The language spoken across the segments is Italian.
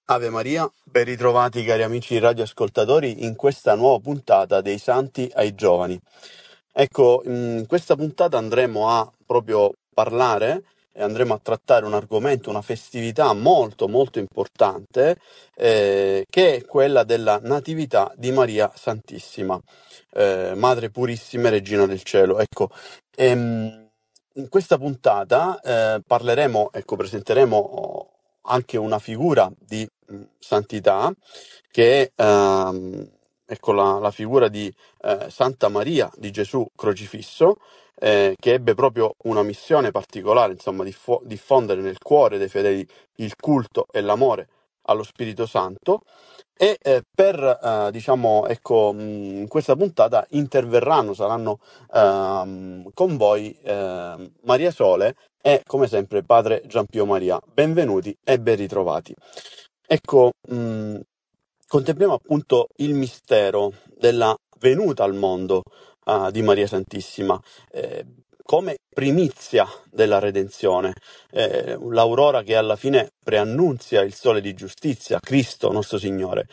Ave Maria, ben ritrovati cari amici radioascoltatori in questa nuova puntata dei Santi ai Giovani. Ecco, in questa puntata andremo a proprio parlare e andremo a trattare un argomento, una festività molto molto importante, che è quella della Natività di Maria Santissima, Madre Purissima e Regina del Cielo. Ecco, in questa puntata presenteremo anche una figura di santità che è la figura di Santa Maria di Gesù Crocifisso, che ebbe proprio una missione particolare, insomma, diffondere nel cuore dei fedeli il culto e l'amore allo Spirito Santo. E in questa puntata saranno con voi Maria Sole e come sempre Padre Giampio Maria. Benvenuti e ben ritrovati. Ecco, contempliamo appunto il mistero della venuta al mondo di Maria Santissima come primizia della redenzione, l'aurora che alla fine preannunzia il sole di giustizia, Cristo nostro Signore.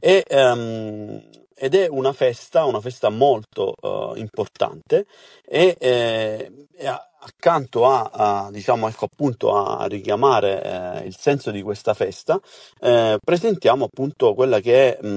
Ed è una festa molto importante e accanto a richiamare il senso di questa festa, presentiamo appunto quella che è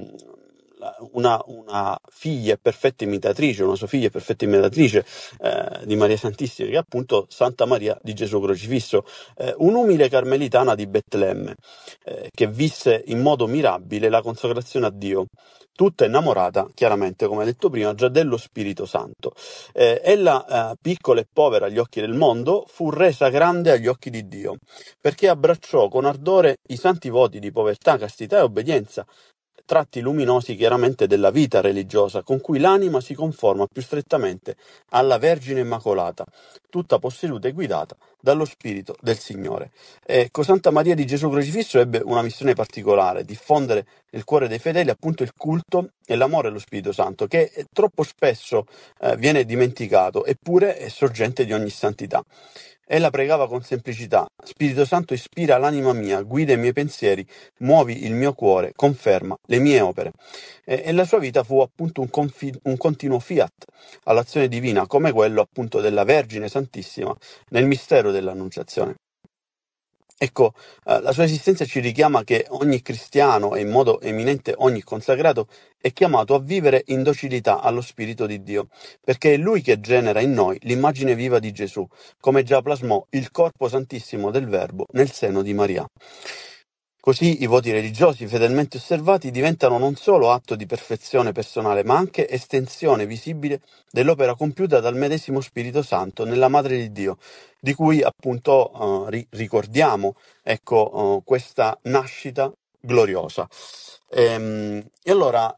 una figlia e perfetta imitatrice, una sua figlia e perfetta imitatrice di Maria Santissima, che è appunto Santa Maria di Gesù Crocifisso, un'umile carmelitana di Betlemme, che visse in modo mirabile la consacrazione a Dio, tutta innamorata, chiaramente, come detto prima, già dello Spirito Santo. Ella, piccola e povera agli occhi del mondo, fu resa grande agli occhi di Dio, perché abbracciò con ardore i santi voti di povertà, castità e obbedienza, tratti luminosi chiaramente della vita religiosa, con cui l'anima si conforma più strettamente alla Vergine Immacolata, tutta posseduta e guidata dallo Spirito del Signore. Ecco, Santa Maria di Gesù Crocifisso ebbe una missione particolare: diffondere nel cuore dei fedeli appunto il culto e l'amore allo Spirito Santo, che troppo spesso viene dimenticato, eppure è sorgente di ogni santità. Ella pregava con semplicità: Spirito Santo, ispira l'anima mia, guida i miei pensieri, muovi il mio cuore, conferma le mie opere. E la sua vita fu appunto un continuo fiat all'azione divina, come quello appunto della Vergine Santissima nel mistero dell'Annunciazione. Ecco, la sua esistenza ci richiama che ogni cristiano e in modo eminente ogni consacrato è chiamato a vivere in docilità allo Spirito di Dio, perché è Lui che genera in noi l'immagine viva di Gesù, come già plasmò il corpo santissimo del Verbo nel seno di Maria. Così i voti religiosi fedelmente osservati diventano non solo atto di perfezione personale, ma anche estensione visibile dell'opera compiuta dal medesimo Spirito Santo nella Madre di Dio, di cui appunto ricordiamo questa nascita gloriosa. E allora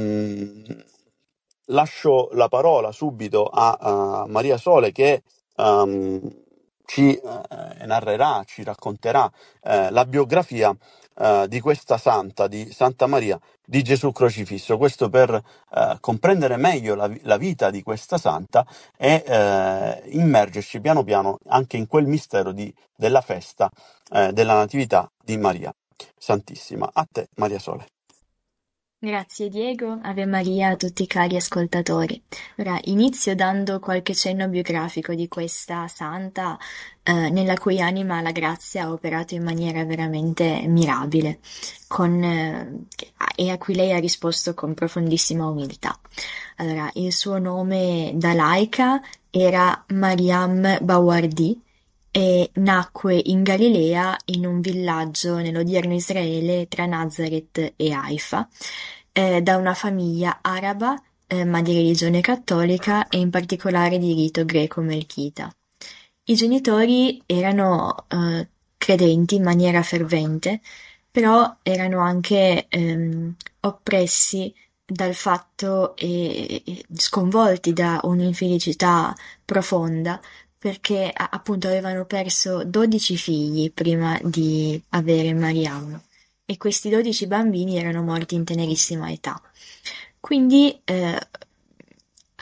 lascio la parola subito a Maria Sole, che ci narrerà, ci racconterà la biografia di questa santa, di Santa Maria di Gesù Crocifisso. Questo per comprendere meglio la vita di questa santa e immergerci piano piano anche in quel mistero della festa della Natività di Maria Santissima. A te, Maria Sole. Grazie Diego, Ave Maria a tutti i cari ascoltatori. Ora inizio dando qualche cenno biografico di questa santa nella cui anima la grazia ha operato in maniera veramente mirabile e a cui lei ha risposto con profondissima umiltà. Allora, il suo nome da laica era Mariam Bawardi e nacque in Galilea in un villaggio nell'odierno Israele tra Nazareth e Haifa, da una famiglia araba, ma di religione cattolica e in particolare di rito greco-melchita. I genitori erano credenti in maniera fervente, però erano anche oppressi dal fatto e sconvolti da un'infelicità profonda, perché appunto avevano perso 12 figli prima di avere Mariam e questi 12 bambini erano morti in tenerissima età. Quindi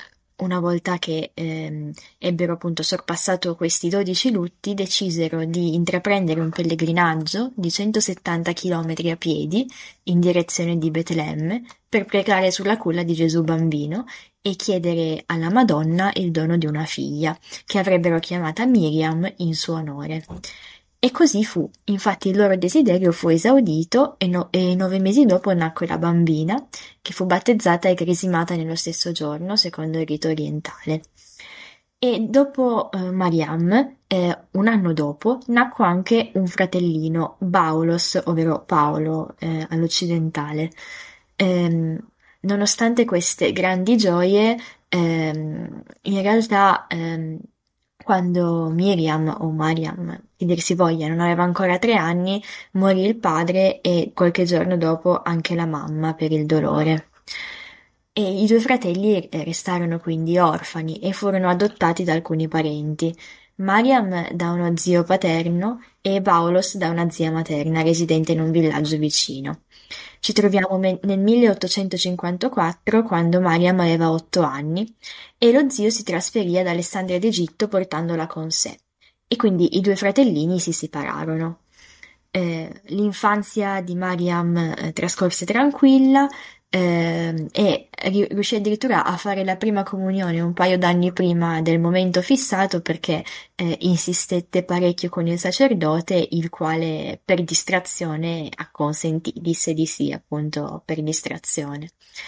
una volta che ebbero appunto sorpassato questi 12 lutti, decisero di intraprendere un pellegrinaggio di 170 chilometri a piedi in direzione di Betlemme per pregare sulla culla di Gesù bambino e chiedere alla Madonna il dono di una figlia, che avrebbero chiamata Miriam in suo onore. E così fu, infatti il loro desiderio fu esaudito e 9 mesi dopo nacque la bambina, che fu battezzata e cresimata nello stesso giorno, secondo il rito orientale. E dopo Mariam, un anno dopo, nacque anche un fratellino, Baulos, ovvero Paolo all'occidentale. Ehm, Nonostante queste grandi gioie, in realtà quando Miriam o Mariam, che dir si voglia, non aveva ancora 3 anni, morì il padre e qualche giorno dopo anche la mamma per il dolore. E i due fratelli restarono quindi orfani e furono adottati da alcuni parenti. Mariam da uno zio paterno e Paulos da una zia materna residente in un villaggio vicino. Ci troviamo nel 1854, quando Mariam aveva 8 anni, e lo zio si trasferì ad Alessandria d'Egitto portandola con sé. E quindi i due fratellini si separarono. L'infanzia di Mariam trascorse tranquilla e riuscì addirittura a fare la prima comunione un paio d'anni prima del momento fissato perché insistette parecchio con il sacerdote, il quale per distrazione acconsentì, disse di sì appunto per distrazione.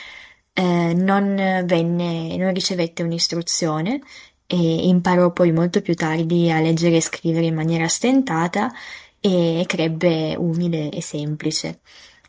Non ricevette un'istruzione e imparò poi molto più tardi a leggere e scrivere in maniera stentata e crebbe umile e semplice.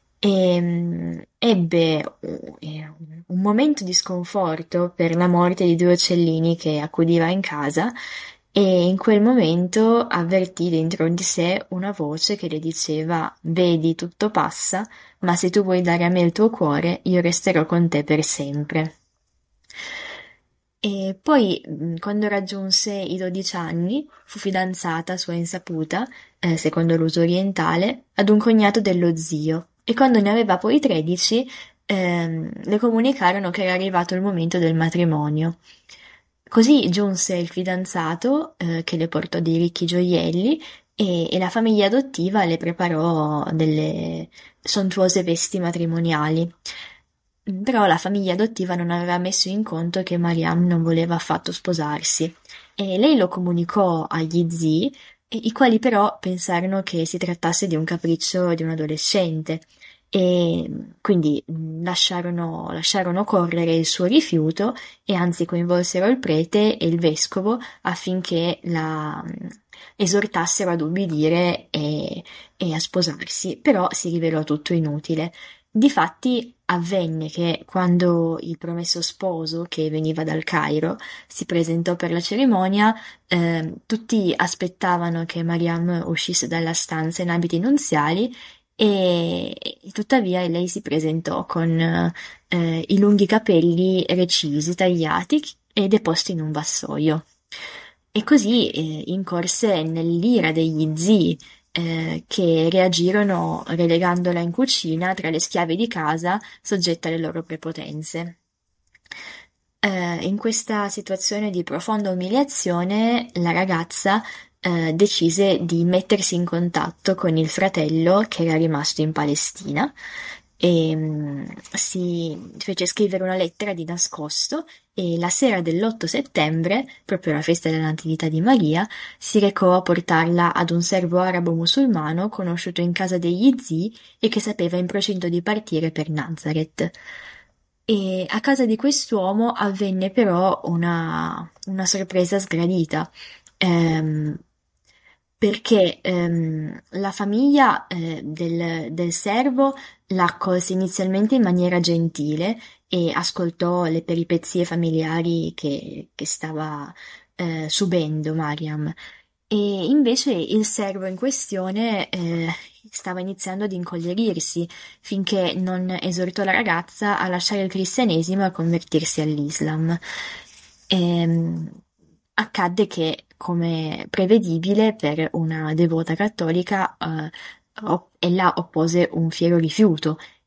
Ebbe un momento di sconforto per la morte di due uccellini che accudiva in casa e in quel momento avvertì dentro di sé una voce che le diceva: Vedi, tutto passa, ma se tu vuoi dare a me il tuo cuore, io resterò con te per sempre. E poi, quando raggiunse i 12 anni, fu fidanzata a sua insaputa, secondo l'uso orientale, ad un cognato dello zio, e quando ne aveva poi 13, le comunicarono che era arrivato il momento del matrimonio. Così giunse il fidanzato, che le portò dei ricchi gioielli e la famiglia adottiva le preparò delle sontuose vesti matrimoniali. Però la famiglia adottiva non aveva messo in conto che Mariam non voleva affatto sposarsi e lei lo comunicò agli zii, i quali però pensarono che si trattasse di un capriccio di un adolescente e quindi lasciarono correre il suo rifiuto e anzi coinvolsero il prete e il vescovo affinché la esortassero ad ubbidire e a sposarsi, però si rivelò tutto inutile. Difatti avvenne che quando il promesso sposo, che veniva dal Cairo, si presentò per la cerimonia, tutti aspettavano che Mariam uscisse dalla stanza in abiti nuziali e tuttavia lei si presentò con i lunghi capelli recisi, tagliati e deposti in un vassoio. E così incorse nell'ira degli zii, che reagirono relegandola in cucina tra le schiave di casa soggette alle loro prepotenze. In questa situazione di profonda umiliazione, la ragazza decise di mettersi in contatto con il fratello che era rimasto in Palestina e si fece scrivere una lettera di nascosto e la sera dell'8 settembre, proprio la festa della Natività di Maria, si recò a portarla ad un servo arabo musulmano conosciuto in casa degli zii e che sapeva in procinto di partire per Nazareth. E a casa di quest'uomo avvenne però una sorpresa sgradita, ehm, perché la famiglia del servo la accolse inizialmente in maniera gentile e ascoltò le peripezie familiari che stava subendo Mariam. E invece il servo in questione stava iniziando ad incollerirsi finché non esortò la ragazza a lasciare il cristianesimo e a convertirsi all'Islam. Ehm, Accadde che, come prevedibile per una devota cattolica, ella oppose un fiero rifiuto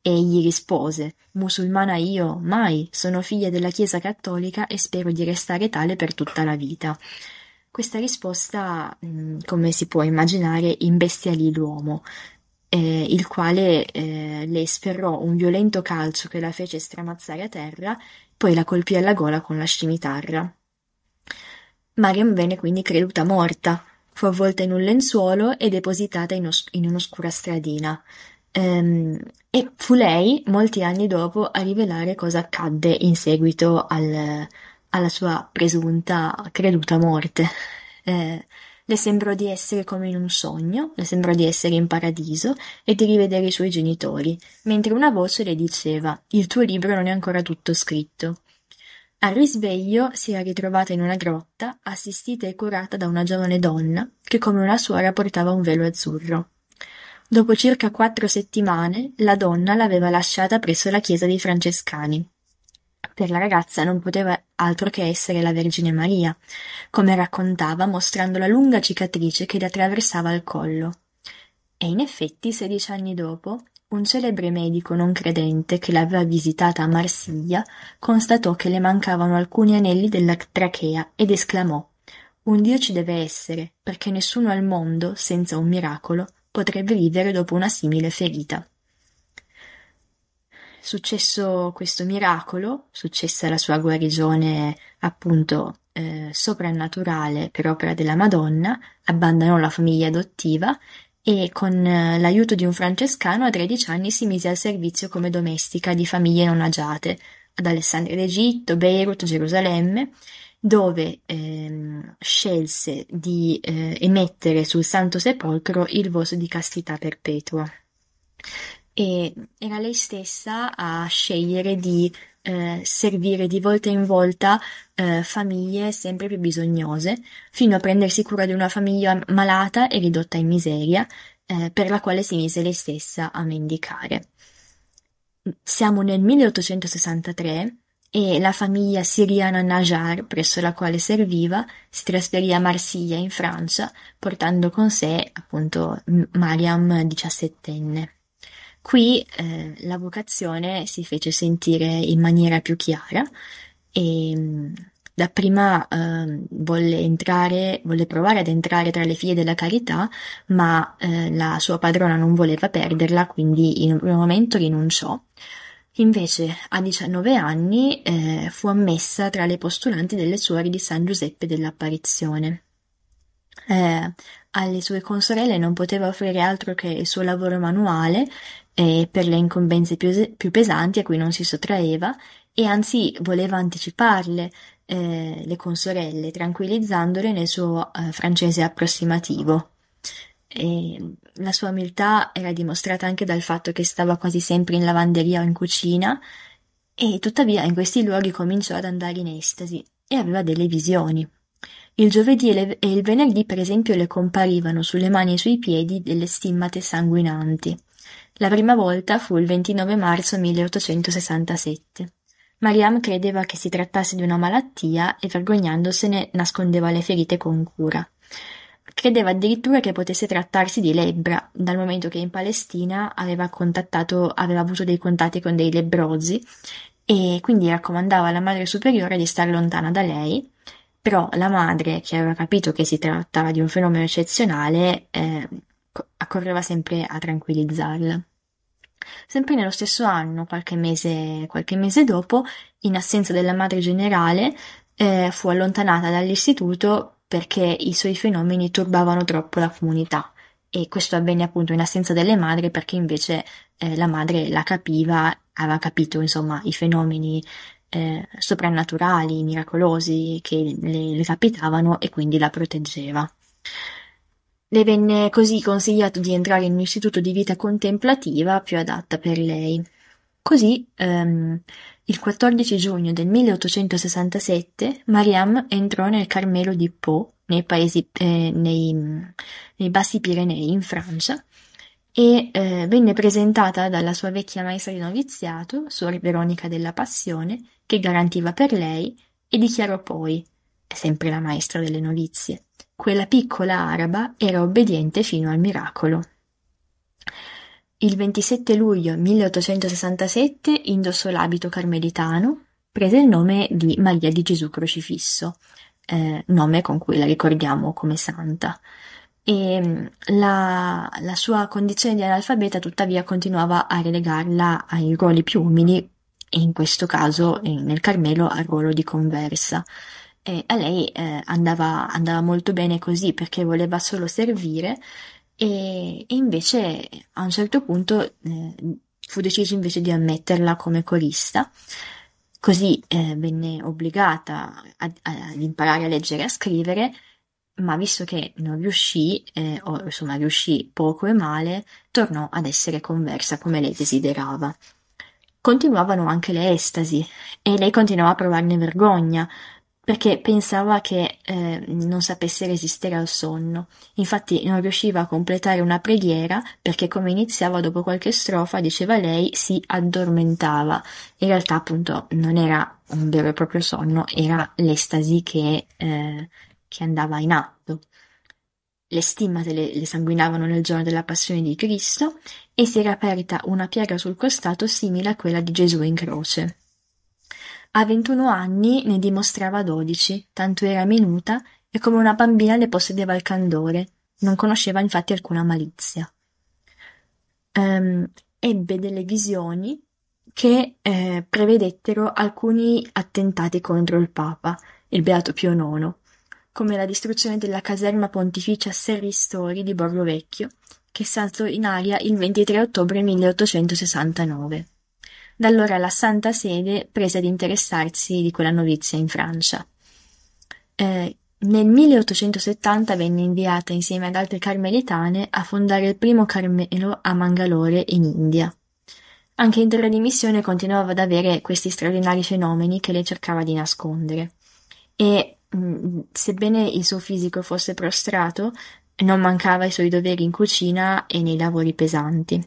E egli rispose: musulmana io? Mai, sono figlia della Chiesa cattolica e spero di restare tale per tutta la vita. Questa risposta, come si può immaginare, imbestialì l'uomo, il quale le sferrò un violento calcio che la fece stramazzare a terra, poi la colpì alla gola con la scimitarra. Mariam venne quindi creduta morta, fu avvolta in un lenzuolo e depositata in un'oscura stradina. E fu lei, molti anni dopo, a rivelare cosa accadde in seguito alla sua presunta creduta morte. Le sembrò di essere come in un sogno, le sembrò di essere in paradiso e di rivedere i suoi genitori, mentre una voce le diceva: il tuo libro non è ancora tutto scritto. Al risveglio si era ritrovata in una grotta, assistita e curata da una giovane donna che come una suora portava un velo azzurro. Dopo circa 4 settimane la donna l'aveva lasciata presso la chiesa dei Francescani. Per la ragazza non poteva altro che essere la Vergine Maria, come raccontava mostrando la lunga cicatrice che le attraversava il collo. E in effetti, 16 anni dopo, un celebre medico non credente che l'aveva visitata a Marsiglia constatò che le mancavano alcuni anelli della trachea ed esclamò: un Dio ci deve essere, perché nessuno al mondo, senza un miracolo, potrebbe vivere dopo una simile ferita. Successo questo miracolo, successa la sua guarigione appunto soprannaturale per opera della Madonna, abbandonò la famiglia adottiva e con l'aiuto di un francescano a 13 anni si mise al servizio come domestica di famiglie non agiate ad Alessandria d'Egitto, Beirut, Gerusalemme, dove scelse di emettere sul Santo Sepolcro il voto di castità perpetua. E era lei stessa a scegliere di servire di volta in volta famiglie sempre più bisognose, fino a prendersi cura di una famiglia malata e ridotta in miseria, per la quale si mise lei stessa a mendicare. Siamo nel 1863 e la famiglia siriana Najjar, presso la quale serviva, si trasferì a Marsiglia in Francia, portando con sé appunto Mariam, 17enne. Qui la vocazione si fece sentire in maniera più chiara e dapprima volle provare ad entrare tra le figlie della carità, ma la sua padrona non voleva perderla, quindi in un primo momento rinunciò. Invece, a 19 anni, fu ammessa tra le postulanti delle suore di San Giuseppe dell'Apparizione. Alle sue consorelle non poteva offrire altro che il suo lavoro manuale per le incombenze più pesanti a cui non si sottraeva, e anzi voleva anticiparle le consorelle, tranquillizzandole nel suo francese approssimativo. La sua umiltà era dimostrata anche dal fatto che stava quasi sempre in lavanderia o in cucina, e tuttavia in questi luoghi cominciò ad andare in estasi e aveva delle visioni. Il giovedì e il venerdì, per esempio, le comparivano sulle mani e sui piedi delle stimmate sanguinanti. La prima volta fu il 29 marzo 1867. Mariam credeva che si trattasse di una malattia e, vergognandosene, nascondeva le ferite con cura. Credeva addirittura che potesse trattarsi di lebbra, dal momento che in Palestina aveva avuto dei contatti con dei lebbrosi, e quindi raccomandava alla Madre Superiore di stare lontana da lei. Però la madre, che aveva capito che si trattava di un fenomeno eccezionale, accorreva sempre a tranquillizzarla. Sempre nello stesso anno, qualche mese dopo, in assenza della madre generale, fu allontanata dall'istituto perché i suoi fenomeni turbavano troppo la comunità. E questo avvenne appunto in assenza delle madri, perché invece la madre la capiva, aveva capito insomma i fenomeni soprannaturali, miracolosi che le capitavano, e quindi la proteggeva. Le venne così consigliato di entrare in un istituto di vita contemplativa più adatta per lei. Così, il 14 giugno del 1867, Mariam entrò nel Carmelo di Pau, nei Bassi Pirenei, in Francia, e venne presentata dalla sua vecchia maestra di noviziato, Suor Veronica della Passione, che garantiva per lei, e dichiarò poi, è sempre la maestra delle novizie, quella piccola araba era obbediente fino al miracolo. Il 27 luglio 1867 indossò l'abito carmelitano, prese il nome di Maria di Gesù Crocifisso, nome con cui la ricordiamo come santa. La sua condizione di analfabeta tuttavia continuava a relegarla ai ruoli più umili e in questo caso nel Carmelo al ruolo di conversa. E a lei andava molto bene così perché voleva solo servire e invece a un certo punto fu deciso invece di ammetterla come corista, così venne obbligata ad imparare a leggere e a scrivere, ma visto che non riuscì, o insomma riuscì poco e male, tornò ad essere conversa come lei desiderava. Continuavano anche le estasi e lei continuava a provarne vergogna perché pensava che non sapesse resistere al sonno. Infatti non riusciva a completare una preghiera perché come iniziava dopo qualche strofa, diceva lei, si addormentava. In realtà appunto non era un vero e proprio sonno, era l'estasi che andava in atto. Le stimmate le sanguinavano nel giorno della passione di Cristo e si era aperta una piaga sul costato simile a quella di Gesù in croce. A 21 anni ne dimostrava 12, tanto era minuta e come una bambina le possedeva il candore, non conosceva infatti alcuna malizia. Ebbe delle visioni che prevedettero alcuni attentati contro il Papa, il Beato Pio IX, come la distruzione della caserma pontificia Serristori di Borgo Vecchio, che saltò in aria il 23 ottobre 1869. Da allora la Santa Sede prese ad interessarsi di quella novizia in Francia. Nel 1870 venne inviata insieme ad altre carmelitane a fondare il primo Carmelo a Mangalore in India. Anche in terra di missione continuava ad avere questi straordinari fenomeni che lei cercava di nascondere. E sebbene il suo fisico fosse prostrato, non mancava ai suoi doveri in cucina e nei lavori pesanti.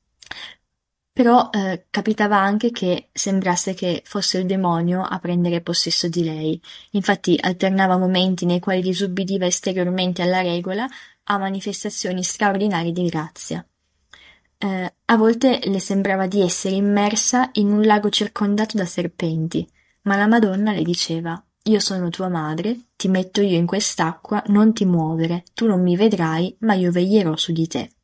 Però capitava anche che sembrasse che fosse il demonio a prendere possesso di lei. Infatti alternava momenti nei quali disubbidiva esteriormente alla regola a manifestazioni straordinarie di grazia. A volte le sembrava di essere immersa in un lago circondato da serpenti, ma la Madonna le diceva: «Io sono tua madre, ti metto io in quest'acqua, non ti muovere, tu non mi vedrai, ma io veglierò su di te».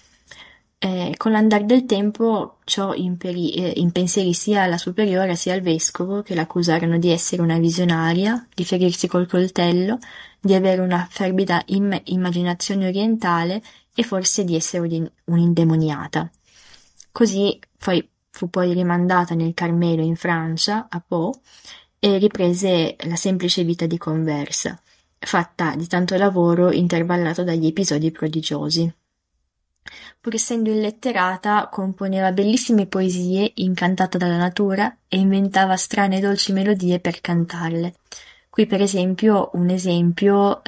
Con l'andar del tempo ciò impensieri sia alla superiora sia al vescovo, che l'accusarono di essere una visionaria, di ferirsi col coltello, di avere una fervida immaginazione orientale e forse di essere un'indemoniata. Così fu poi rimandata nel Carmelo in Francia, a Pau, e riprese la semplice vita di conversa, fatta di tanto lavoro intervallato dagli episodi prodigiosi. Pur essendo illetterata, componeva bellissime poesie incantata dalla natura e inventava strane e dolci melodie per cantarle. Qui per esempio un esempio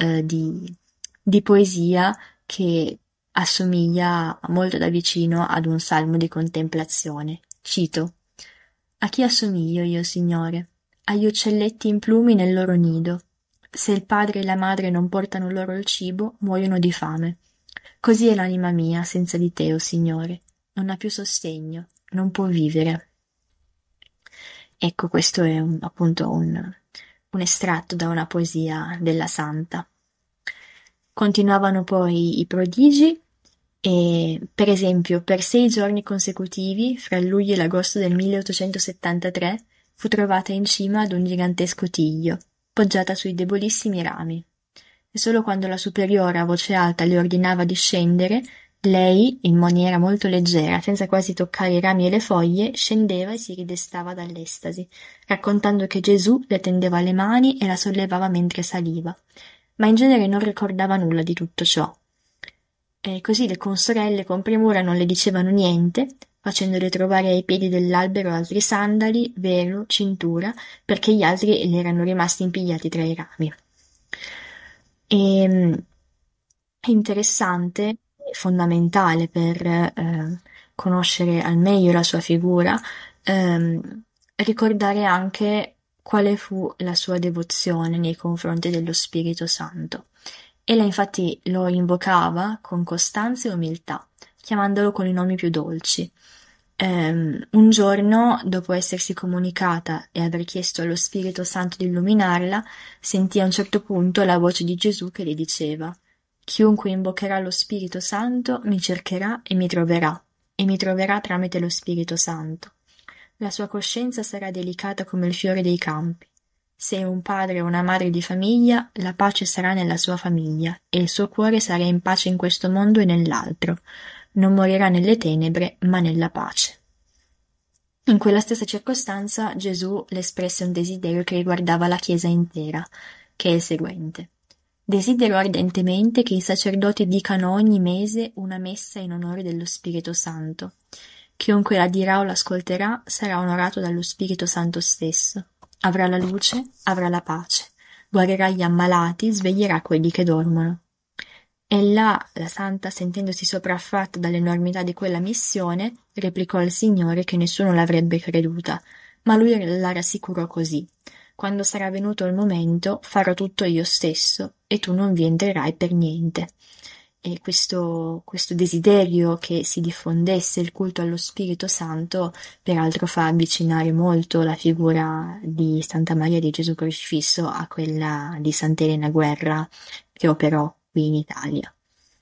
di poesia che assomiglia molto da vicino ad un salmo di contemplazione. Cito: «A chi assomiglio io, Signore? Agli uccelletti in plumi nel loro nido. Se il padre e la madre non portano loro il cibo, muoiono di fame. Così è l'anima mia senza di te, o Signore. Non ha più sostegno, non può vivere». Ecco, questo è appunto un estratto da una poesia della santa. Continuavano poi i prodigi e, per esempio, per 6 giorni consecutivi, fra il luglio e l'agosto del 1873, fu trovata in cima ad un gigantesco tiglio, poggiata sui debolissimi rami. E solo quando la superiora a voce alta le ordinava di scendere, lei, in maniera molto leggera, senza quasi toccare i rami e le foglie, scendeva e si ridestava dall'estasi, raccontando che Gesù le tendeva le mani e la sollevava mentre saliva, ma in genere non ricordava nulla di tutto ciò. E così le consorelle con premura non le dicevano niente, facendole trovare ai piedi dell'albero altri sandali, velo, cintura, perché gli altri le erano rimasti impigliati tra i rami. È interessante e fondamentale per conoscere al meglio la sua figura, ricordare anche quale fu la sua devozione nei confronti dello Spirito Santo. Ella infatti lo invocava con costanza e umiltà, chiamandolo con i nomi più dolci. Un giorno, dopo essersi comunicata e aver chiesto allo Spirito Santo di illuminarla, sentì a un certo punto la voce di Gesù che le diceva: Chiunque invocherà lo Spirito Santo mi cercherà e mi troverà tramite lo Spirito Santo. La sua coscienza sarà delicata come il fiore dei campi. Se è un padre o una madre di famiglia, la pace sarà nella sua famiglia, e il suo cuore sarà in pace in questo mondo e nell'altro. Non morirà nelle tenebre, ma nella pace. In quella stessa circostanza Gesù le espresse un desiderio che riguardava la Chiesa intera, che è il seguente. Desidero ardentemente che i sacerdoti dicano ogni mese una messa in onore dello Spirito Santo. Chiunque la dirà o l'ascolterà sarà onorato dallo Spirito Santo stesso. Avrà la luce, avrà la pace. Guarirà gli ammalati, sveglierà quelli che dormono. Ella, la santa, sentendosi sopraffatta dall'enormità di quella missione, replicò al Signore che nessuno l'avrebbe creduta, ma lui la rassicurò così: quando sarà venuto il momento, farò tutto io stesso, e tu non vi entrerai per niente. E questo desiderio che si diffondesse il culto allo Spirito Santo, peraltro fa avvicinare molto la figura di Santa Maria di Gesù Crocifisso a quella di Sant'Elena Guerra, che operò qui in Italia.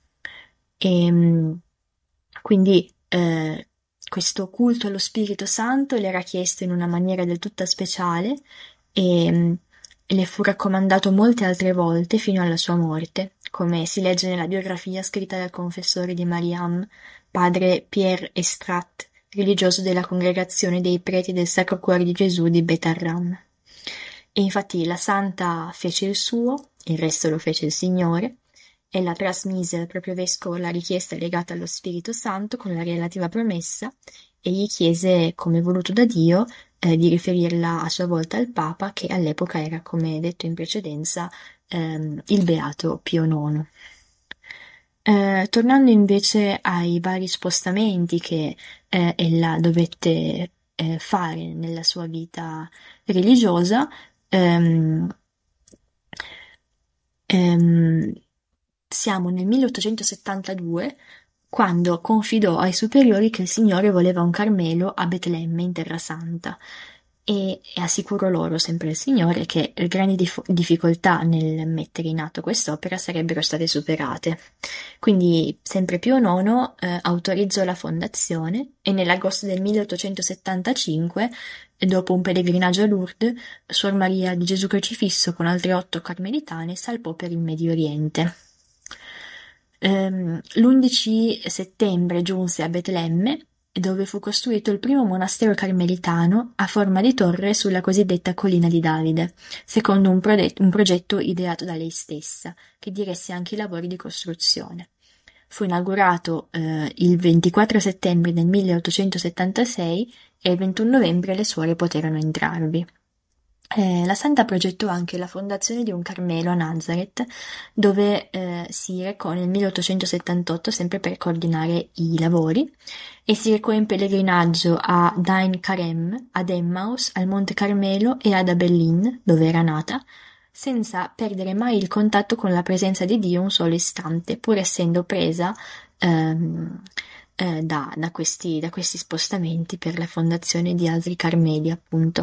E quindi questo culto allo Spirito Santo le era chiesto in una maniera del tutto speciale e le fu raccomandato molte altre volte fino alla sua morte, come si legge nella biografia scritta dal confessore di Mariam, padre Pierre Estrat, religioso della congregazione dei preti del Sacro Cuore di Gesù di Betarram. E infatti la santa fece il suo, il resto lo fece il Signore. Ella trasmise al proprio vescovo la richiesta legata allo Spirito Santo con la relativa promessa e gli chiese, come voluto da Dio, di riferirla a sua volta al Papa, che all'epoca era, come detto in precedenza, il Beato Pio IX. Tornando invece ai vari spostamenti che ella dovette fare nella sua vita religiosa, siamo nel 1872, quando confidò ai superiori che il Signore voleva un Carmelo a Betlemme in Terra Santa e assicurò loro, sempre il Signore, che le grandi difficoltà nel mettere in atto quest'opera sarebbero state superate. Quindi sempre Pio IX autorizzò la fondazione e nell'agosto del 1875, dopo un pellegrinaggio a Lourdes, Suor Maria di Gesù Crocifisso con altre 8 carmelitane salpò per il Medio Oriente. L'11 settembre giunse a Betlemme, dove fu costruito il primo monastero carmelitano a forma di torre sulla cosiddetta Collina di Davide, secondo un progetto ideato da lei stessa, che diresse anche i lavori di costruzione. Fu inaugurato il 24 settembre del 1876 e il 21 novembre le suore poterono entrarvi. La santa progettò anche la fondazione di un Carmelo a Nazareth, dove si recò nel 1878 sempre per coordinare i lavori, e si recò in pellegrinaggio a Dain Karem, ad Emmaus, al Monte Carmelo e ad Abellin, dove era nata, senza perdere mai il contatto con la presenza di Dio un solo istante, pur essendo presa da questi spostamenti per la fondazione di altri Carmeli, appunto.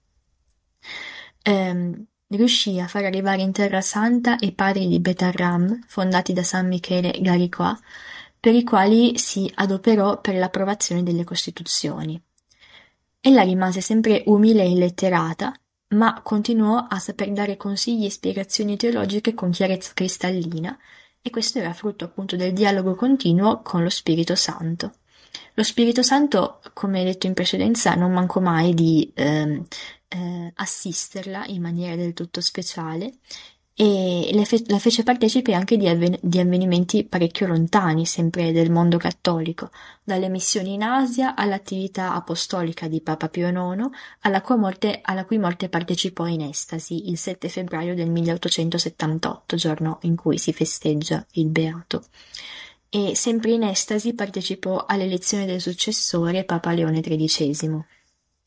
Riuscì a far arrivare in Terra Santa i padri di Betarram, fondati da San Michele Garicoa, per i quali si adoperò per l'approvazione delle Costituzioni. Ella rimase sempre umile e illetterata, ma continuò a saper dare consigli e spiegazioni teologiche con chiarezza cristallina, e questo era frutto appunto del dialogo continuo con lo Spirito Santo. Lo Spirito Santo, come detto in precedenza, non mancò mai di assisterla in maniera del tutto speciale e la fece partecipe anche di avvenimenti parecchio lontani, sempre del mondo cattolico, dalle missioni in Asia all'attività apostolica di Papa Pio IX, alla cui morte partecipò in estasi il 7 febbraio del 1878, giorno in cui si festeggia il Beato. E sempre in estasi partecipò all'elezione del successore, Papa Leone XIII.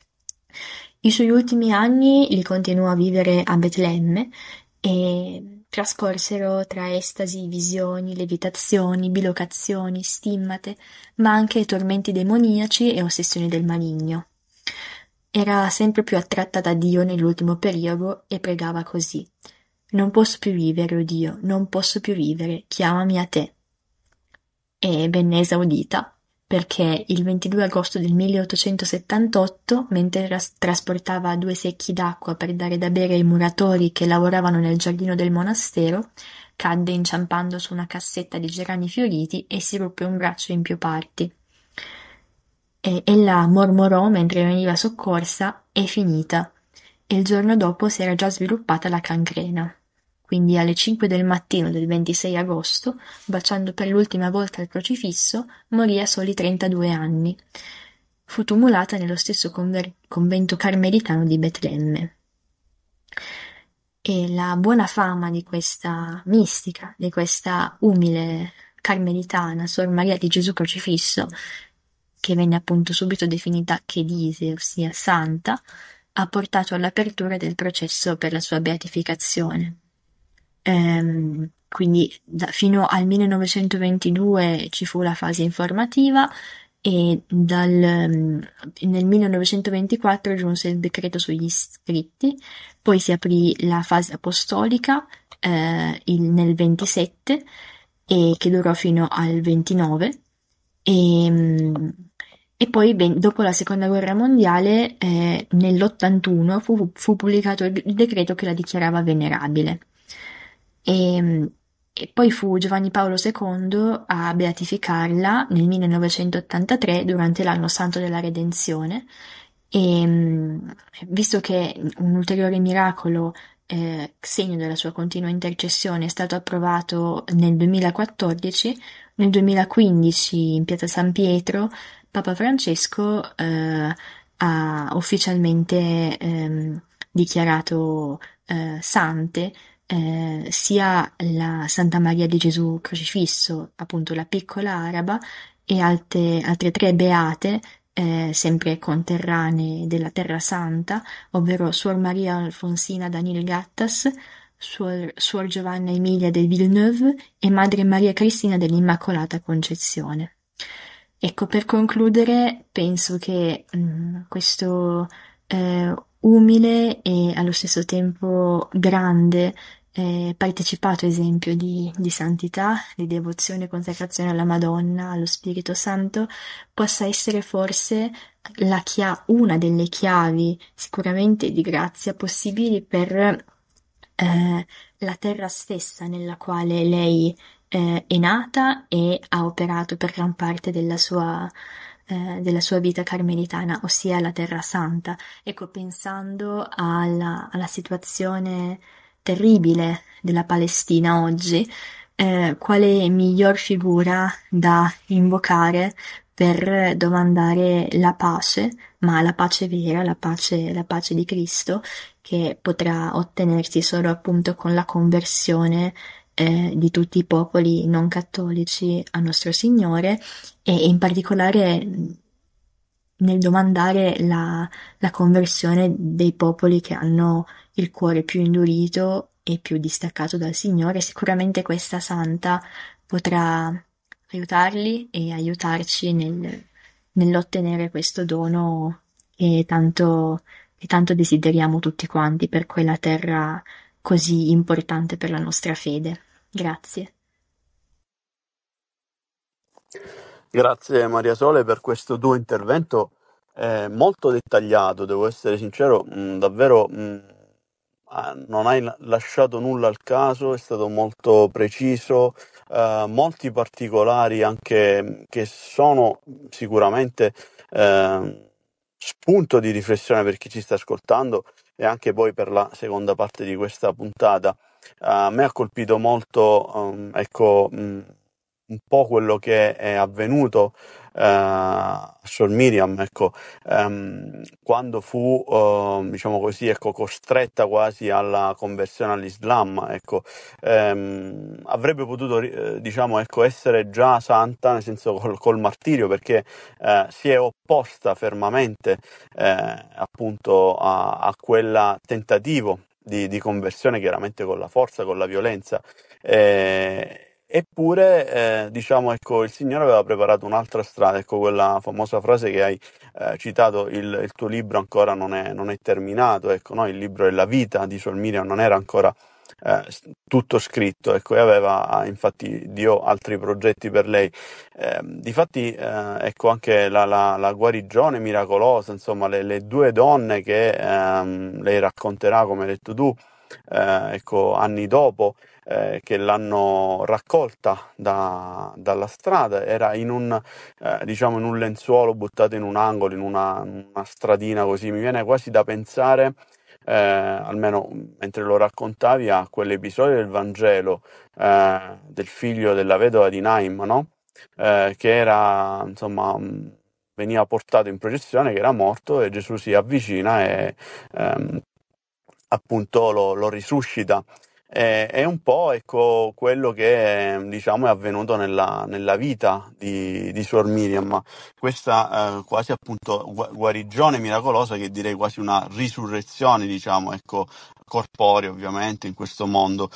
I suoi ultimi anni li continuò a vivere a Betlemme e Trascorsero tra estasi, visioni, levitazioni, bilocazioni, stimmate, ma anche tormenti demoniaci e ossessioni del maligno. Era sempre più attratta da Dio nell'ultimo periodo e pregava così: Non posso più vivere, o Dio, non posso più vivere, chiamami a te. E venne esaudita perché il 22 agosto del 1878, mentre trasportava 2 secchi d'acqua per dare da bere ai muratori che lavoravano nel giardino del monastero, cadde inciampando su una cassetta di gerani fioriti e si ruppe un braccio in più parti. E ella mormorò mentre veniva soccorsa: "È finita", e il giorno dopo si era già sviluppata la cancrena. Quindi alle 5 del mattino del 26 agosto, baciando per l'ultima volta il crocifisso, morì a soli 32 anni. Fu tumulata nello stesso convento carmelitano di Betlemme. E la buona fama di questa mistica, di questa umile carmelitana, Sor Maria di Gesù Crocifisso, che venne appunto subito definita Chedise, ossia santa, ha portato all'apertura del processo per la sua beatificazione. Quindi fino al 1922 ci fu la fase informativa e nel 1924 giunse il decreto sugli scritti, poi si aprì la fase apostolica nel 27 e che durò fino al 29 e, e poi dopo la seconda guerra mondiale nell'81 fu pubblicato il decreto che la dichiarava venerabile. E, e poi fu Giovanni Paolo II a beatificarla nel 1983 durante l'anno santo della Redenzione e visto che un ulteriore miracolo, segno della sua continua intercessione, è stato approvato nel 2014, nel 2015 in Piazza San Pietro Papa Francesco ha ufficialmente dichiarato sante sia la Santa Maria di Gesù Crocifisso, appunto la piccola araba, e altre 3 beate, sempre conterranee della Terra Santa, ovvero Suor Maria Alfonsina Daniel Gattas, Suor Giovanna Emilia de Villeneuve e Madre Maria Cristina dell'Immacolata Concezione. Ecco, per concludere, penso che questo umile e allo stesso tempo grande partecipato esempio di santità, di devozione e consacrazione alla Madonna, allo Spirito Santo, possa essere forse una delle chiavi sicuramente di grazia possibili per la terra stessa nella quale lei è nata e ha operato per gran parte della sua vita carmelitana, ossia la Terra Santa. Ecco, pensando alla situazione terribile della Palestina oggi, quale miglior figura da invocare per domandare la pace, ma la pace vera, la pace di Cristo, che potrà ottenersi solo appunto con la conversione di tutti i popoli non cattolici a nostro Signore e in particolare nel domandare la conversione dei popoli che hanno il cuore più indurito e più distaccato dal Signore. Sicuramente questa santa potrà aiutarli e aiutarci nell'ottenere questo dono che tanto desideriamo tutti quanti per quella terra così importante per la nostra fede. Grazie. Grazie Maria Sole per questo tuo intervento molto dettagliato, devo essere sincero, davvero non hai lasciato nulla al caso, è stato molto preciso, molti particolari anche che sono sicuramente spunto di riflessione per chi ci sta ascoltando e anche poi per la seconda parte di questa puntata. A me ha colpito molto, ecco, un po' quello che è avvenuto a Sor Miriam, ecco, quando fu, diciamo così, ecco, costretta quasi alla conversione all'Islam, ecco, avrebbe potuto, diciamo, ecco, essere già santa, nel senso col martirio, perché si è opposta fermamente appunto a quel tentativo di conversione, chiaramente con la forza, con la violenza. Eppure, diciamo, ecco, il Signore aveva preparato un'altra strada, ecco, quella famosa frase che hai citato, il tuo libro ancora non è terminato, ecco, no? Il libro della vita di Suor Miriam non era ancora tutto scritto, ecco, e aveva infatti Dio altri progetti per lei. Difatti, ecco, anche la guarigione miracolosa, insomma, le due donne che lei racconterà, come hai detto tu, ecco, anni dopo, che l'hanno raccolta dalla strada, era diciamo, in un lenzuolo buttato in un angolo, in una stradina così. Mi viene quasi da pensare, almeno mentre lo raccontavi, a quell'episodio del Vangelo del figlio della vedova di Naim, no? Che era, insomma, veniva portato in processione, che era morto, e Gesù si avvicina e ehm, appunto lo risuscita. È un po', ecco, quello che diciamo è avvenuto nella vita di Suor Miriam, questa quasi appunto guarigione miracolosa, che direi quasi una risurrezione, diciamo, ecco, corporea ovviamente in questo mondo.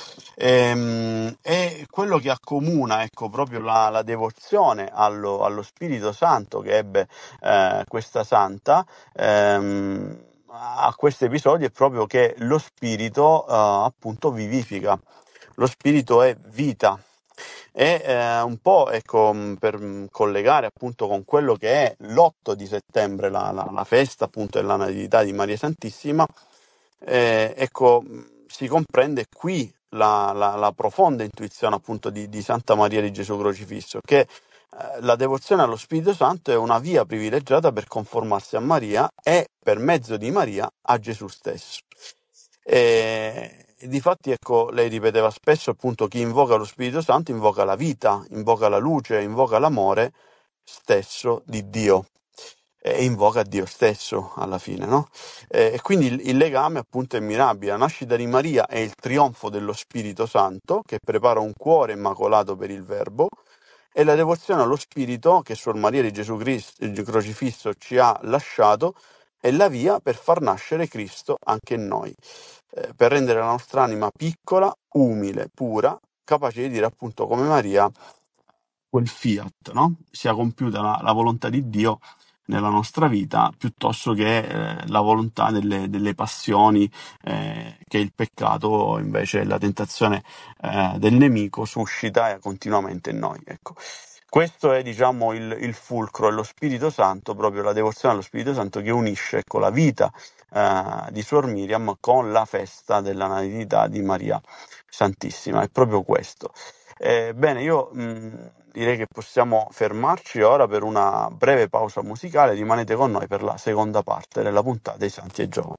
E quello che accomuna, ecco, proprio la devozione allo Spirito Santo che ebbe questa santa, a questo episodio, è proprio che lo spirito appunto vivifica, lo spirito è vita. E un po', ecco, per collegare appunto con quello che è l'8 di settembre, la festa appunto della Natività di Maria Santissima, ecco, si comprende qui la profonda intuizione appunto di Santa Maria di Gesù Crocifisso, che la devozione allo Spirito Santo è una via privilegiata per conformarsi a Maria e, per mezzo di Maria, a Gesù stesso. E difatti, ecco, lei ripeteva spesso appunto: chi invoca lo Spirito Santo invoca la vita, invoca la luce, invoca l'amore stesso di Dio, e invoca Dio stesso alla fine, no? E quindi il legame appunto è mirabile. La nascita di Maria è il trionfo dello Spirito Santo, che prepara un cuore immacolato per il Verbo, e la devozione allo Spirito che Suor Maria di Gesù Cristo, il Crocifisso, ci ha lasciato, è la via per far nascere Cristo anche in noi, per rendere la nostra anima piccola, umile, pura, capace di dire appunto come Maria quel fiat, no? Sia compiuta la volontà di Dio nella nostra vita, piuttosto che la volontà delle passioni, che il peccato, invece, la tentazione del nemico suscita continuamente in noi. Ecco. Questo è, diciamo, il fulcro, è lo Spirito Santo, proprio la devozione allo Spirito Santo, che unisce, ecco, la vita di Suor Miriam con la festa della Natività di Maria Santissima. È proprio questo. Bene, io direi che possiamo fermarci ora per una breve pausa musicale. Rimanete con noi per la seconda parte della puntata dei Santi e Giovani.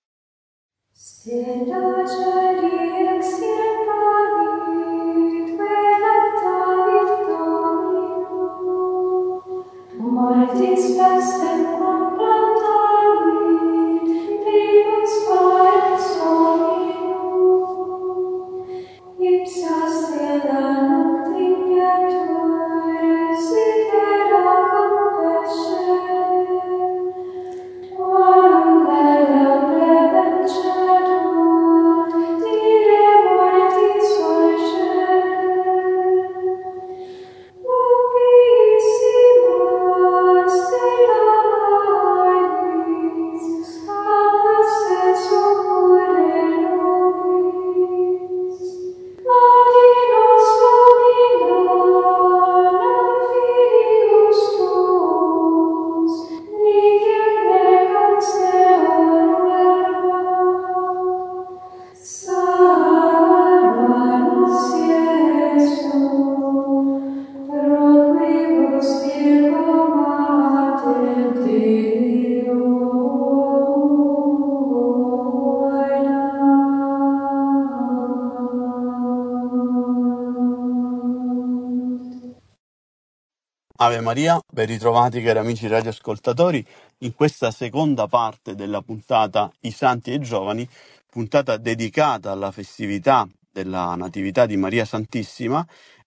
Ave Maria, ben ritrovati cari amici radioascoltatori, in questa seconda parte della puntata I Santi e i Giovani, puntata dedicata alla festività della Natività di Maria Santissima,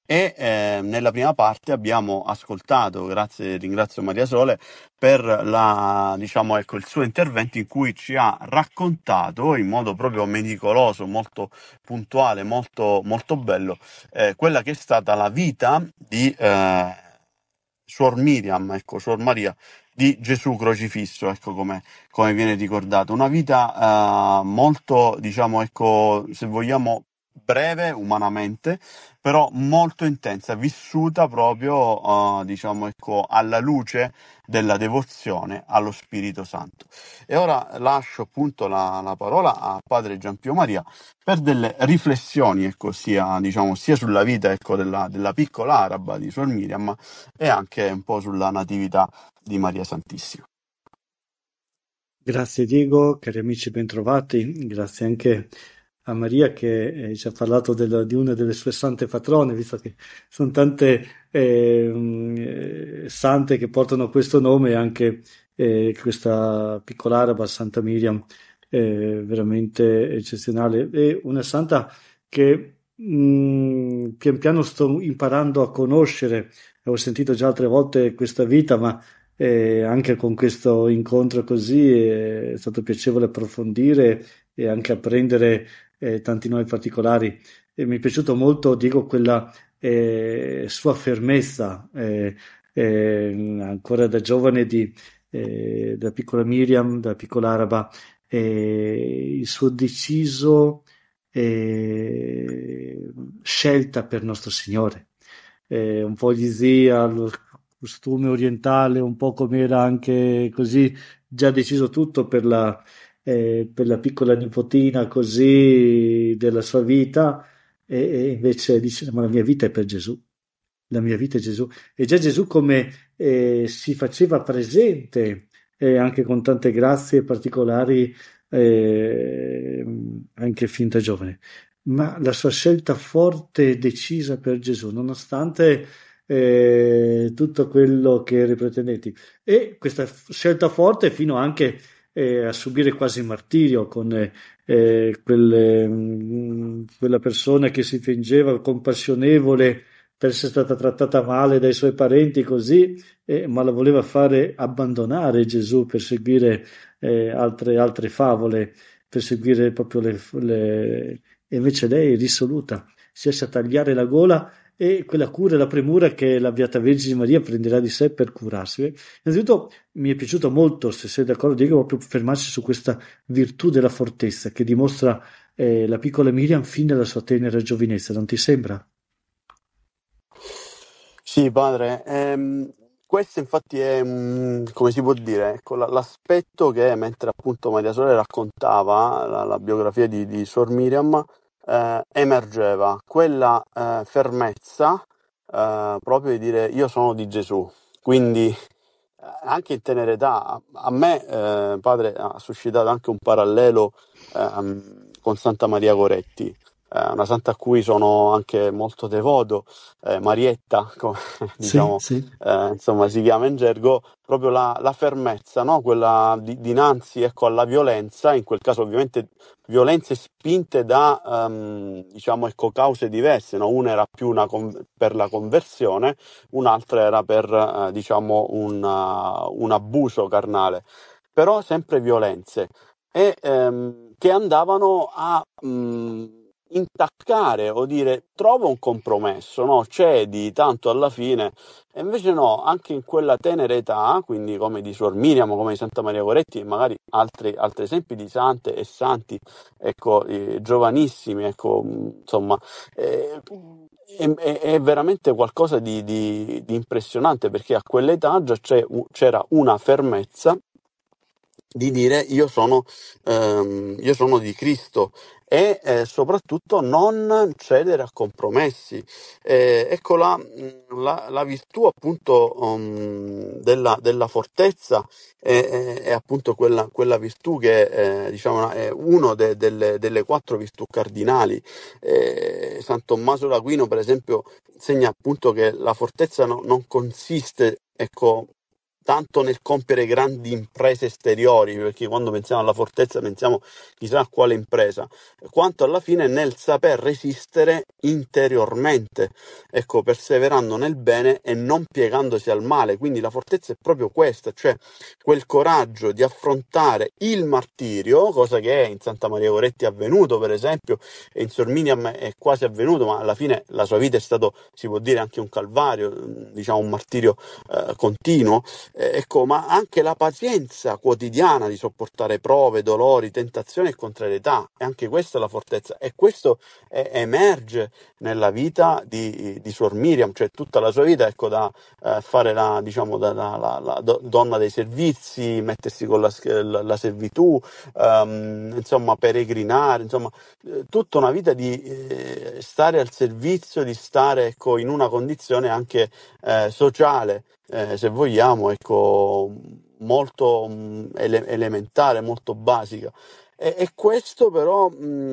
E nella prima parte abbiamo ascoltato, ringrazio Maria Sole per diciamo, ecco, il suo intervento in cui ci ha raccontato in modo proprio meticoloso, molto puntuale, molto, molto bello, quella che è stata la vita di Suor Miriam, ecco, Suor Maria di Gesù crocifisso, ecco come viene ricordato. Una vita molto, diciamo, ecco, se vogliamo, breve umanamente, però molto intensa, vissuta proprio, diciamo, ecco, alla luce della devozione allo Spirito Santo. E ora lascio appunto la parola a Padre Giampio Maria per delle riflessioni, ecco, diciamo, sia sulla vita, ecco, della piccola araba di Suor Miriam e anche un po' sulla natività di Maria Santissima. Grazie Diego, cari amici bentrovati, grazie anche a Maria che ci ha parlato di una delle sue sante patrone, visto che sono tante sante che portano questo nome, e anche questa piccola araba, Santa Miriam, veramente eccezionale. È una santa che pian piano sto imparando a conoscere, avevo sentito già altre volte questa vita, ma anche con questo incontro così è stato piacevole approfondire e anche apprendere tanti nuovi particolari. E mi è piaciuto molto, dico, quella sua fermezza, ancora da giovane, da piccola Miriam, da piccola araba, il suo deciso scelta per nostro Signore. Un po' gli zia, lo costume orientale, un po' come era anche così, già deciso tutto per la piccola nipotina così della sua vita, e invece dice: ma la mia vita è per Gesù, la mia vita è Gesù. E già Gesù come si faceva presente anche con tante grazie particolari, eh, anche fin da giovane, ma la sua scelta forte e decisa per Gesù, nonostante tutto quello che era i pretendenti, e questa scelta forte fino anche a subire quasi il martirio con quella persona che si fingeva compassionevole per essere stata trattata male dai suoi parenti così, ma la voleva fare abbandonare Gesù per seguire altre favole, per seguire proprio e invece lei, risoluta, si lascia tagliare la gola, e quella cura e la premura che la Beata Vergine Maria prenderà di sé per curarsi. Innanzitutto mi è piaciuto molto, se sei d'accordo, Diego, proprio fermarsi su questa virtù della fortezza che dimostra la piccola Miriam fin dalla sua tenera giovinezza, non ti sembra? Sì, padre, questo infatti è, come si può dire, ecco, l'aspetto che mentre appunto Maria Sole raccontava la biografia di Suor Miriam, emergeva quella fermezza proprio di dire io sono di Gesù, quindi anche in tenera età, a me padre ha suscitato anche un parallelo con Santa Maria Goretti, una santa a cui sono anche molto devoto, Marietta, come Sì, diciamo, sì. insomma si chiama in gergo, proprio la fermezza, no? Quella dinanzi, ecco, alla violenza, in quel caso ovviamente violenze spinte da diciamo, ecco, cause diverse, no? Una era più per la conversione, un'altra era per diciamo un abuso carnale, però sempre violenze e che andavano a intaccare o dire trova un compromesso, no? Cedi tanto alla fine, e invece no, anche in quella tenera età, quindi come di Suor Miriam, come di Santa Maria Goretti, e magari altri esempi di sante e santi, ecco, giovanissimi, ecco, insomma, è veramente qualcosa di impressionante, perché a quell'età già c'era una fermezza di dire io sono di Cristo e soprattutto non cedere a compromessi. Ecco la virtù appunto della fortezza è appunto quella virtù che diciamo è una delle quattro virtù cardinali. San Tommaso d'Aquino per esempio insegna appunto che la fortezza non consiste, ecco, tanto nel compiere grandi imprese esteriori, perché quando pensiamo alla fortezza pensiamo chissà a quale impresa, quanto alla fine nel saper resistere interiormente, ecco, perseverando nel bene e non piegandosi al male. Quindi la fortezza è proprio questa, cioè quel coraggio di affrontare il martirio, cosa che in Santa Maria Goretti è avvenuto per esempio, e in Sor Miriam è quasi avvenuto, ma alla fine la sua vita è stato, si può dire, anche un calvario, diciamo un martirio continuo, ecco, ma anche la pazienza quotidiana di sopportare prove, dolori, tentazioni e contrarietà, e anche questa è la fortezza, e questo emerge nella vita di Suor Miriam, cioè tutta la sua vita, ecco, da fare la, diciamo, la donna dei servizi, mettersi con la servitù, insomma, peregrinare, insomma, tutta una vita di stare al servizio, di stare, ecco, in una condizione anche sociale, se vogliamo, ecco, molto elementare, molto basica. E questo però,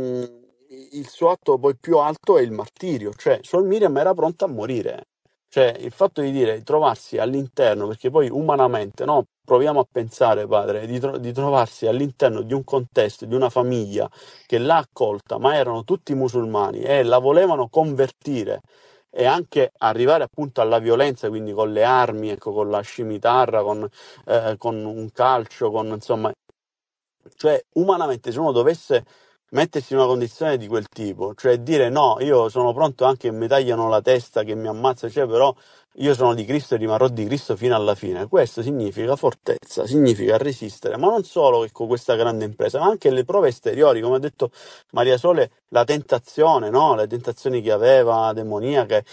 il suo atto poi più alto è il martirio, cioè Suor Miriam era pronta a morire. Cioè il fatto di dire, di trovarsi all'interno, perché poi umanamente, no, proviamo a pensare, padre, di trovarsi all'interno di un contesto, di una famiglia che l'ha accolta, ma erano tutti musulmani e la volevano convertire, e anche arrivare appunto alla violenza, quindi con le armi, ecco, con la scimitarra, con un calcio, con, insomma, cioè umanamente se uno dovesse mettersi in una condizione di quel tipo, cioè dire no, io sono pronto anche che mi tagliano la testa, che mi ammazzano, cioè però io sono di Cristo e rimarrò di Cristo fino alla fine. Questo significa fortezza, significa resistere, ma non solo con questa grande impresa, ma anche le prove esteriori, come ha detto Maria Sole, la tentazione, no? Le tentazioni che aveva demoniache,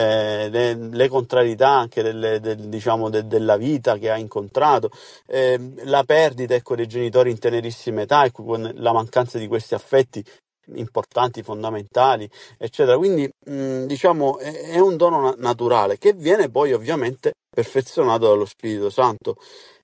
le contrarietà anche diciamo, della vita che ha incontrato, la perdita, ecco, dei genitori in tenerissima età, ecco, con la mancanza di questi affetti importanti, fondamentali, eccetera. Quindi diciamo è un dono naturale che viene poi ovviamente perfezionato dallo Spirito Santo,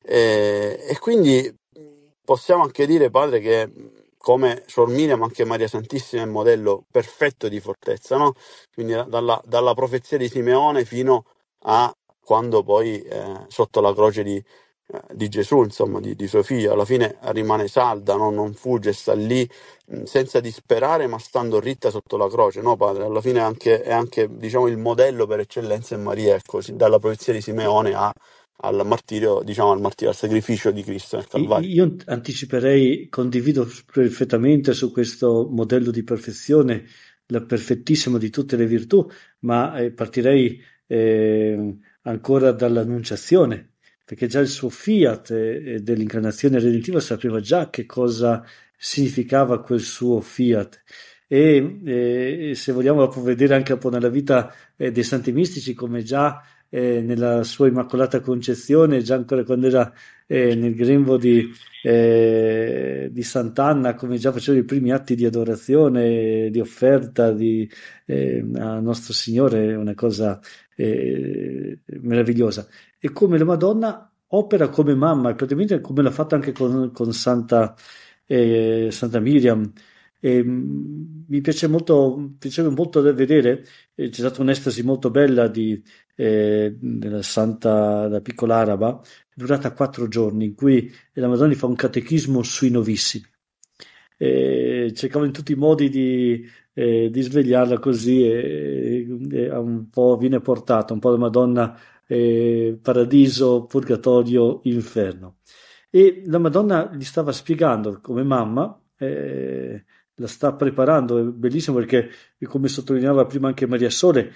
e quindi possiamo anche dire, padre, che come Suor Miriam anche Maria Santissima è il modello perfetto di fortezza, no? Quindi dalla profezia di Simeone fino a quando poi sotto la croce di Gesù, insomma, di suo figlio, alla fine rimane salda, no? Non fugge, sta lì senza disperare, ma stando dritta sotto la croce, no, padre? Alla fine è anche diciamo il modello per eccellenza in Maria, ecco, dalla profezia di Simeone al martirio, diciamo al sacrificio di Cristo nel Calvario. Io anticiperei, condivido perfettamente su questo modello di perfezione, la perfettissima di tutte le virtù, ma partirei ancora dall'annunciazione, perché già il suo fiat dell'incarnazione redentiva sapeva già che cosa significava quel suo fiat. E se vogliamo vedere anche un po' nella vita dei santi mistici, come già nella sua Immacolata Concezione, già ancora quando era nel grembo di Sant'Anna, come già faceva i primi atti di adorazione, di offerta a Nostro Signore, è una cosa meravigliosa. E come la Madonna opera come mamma, praticamente come l'ha fatto anche con Santa Miriam. Mi piaceva molto da vedere, c'è stata un'estasi molto bella della Santa, la piccola araba, durata 4 giorni, in cui la Madonna fa un catechismo sui novissimi. Cercava in tutti i modi di svegliarla così, e un po' viene portata un po' la Madonna, paradiso, purgatorio, inferno. E la Madonna gli stava spiegando come mamma, la sta preparando, è bellissimo perché, come sottolineava prima anche Maria Sole,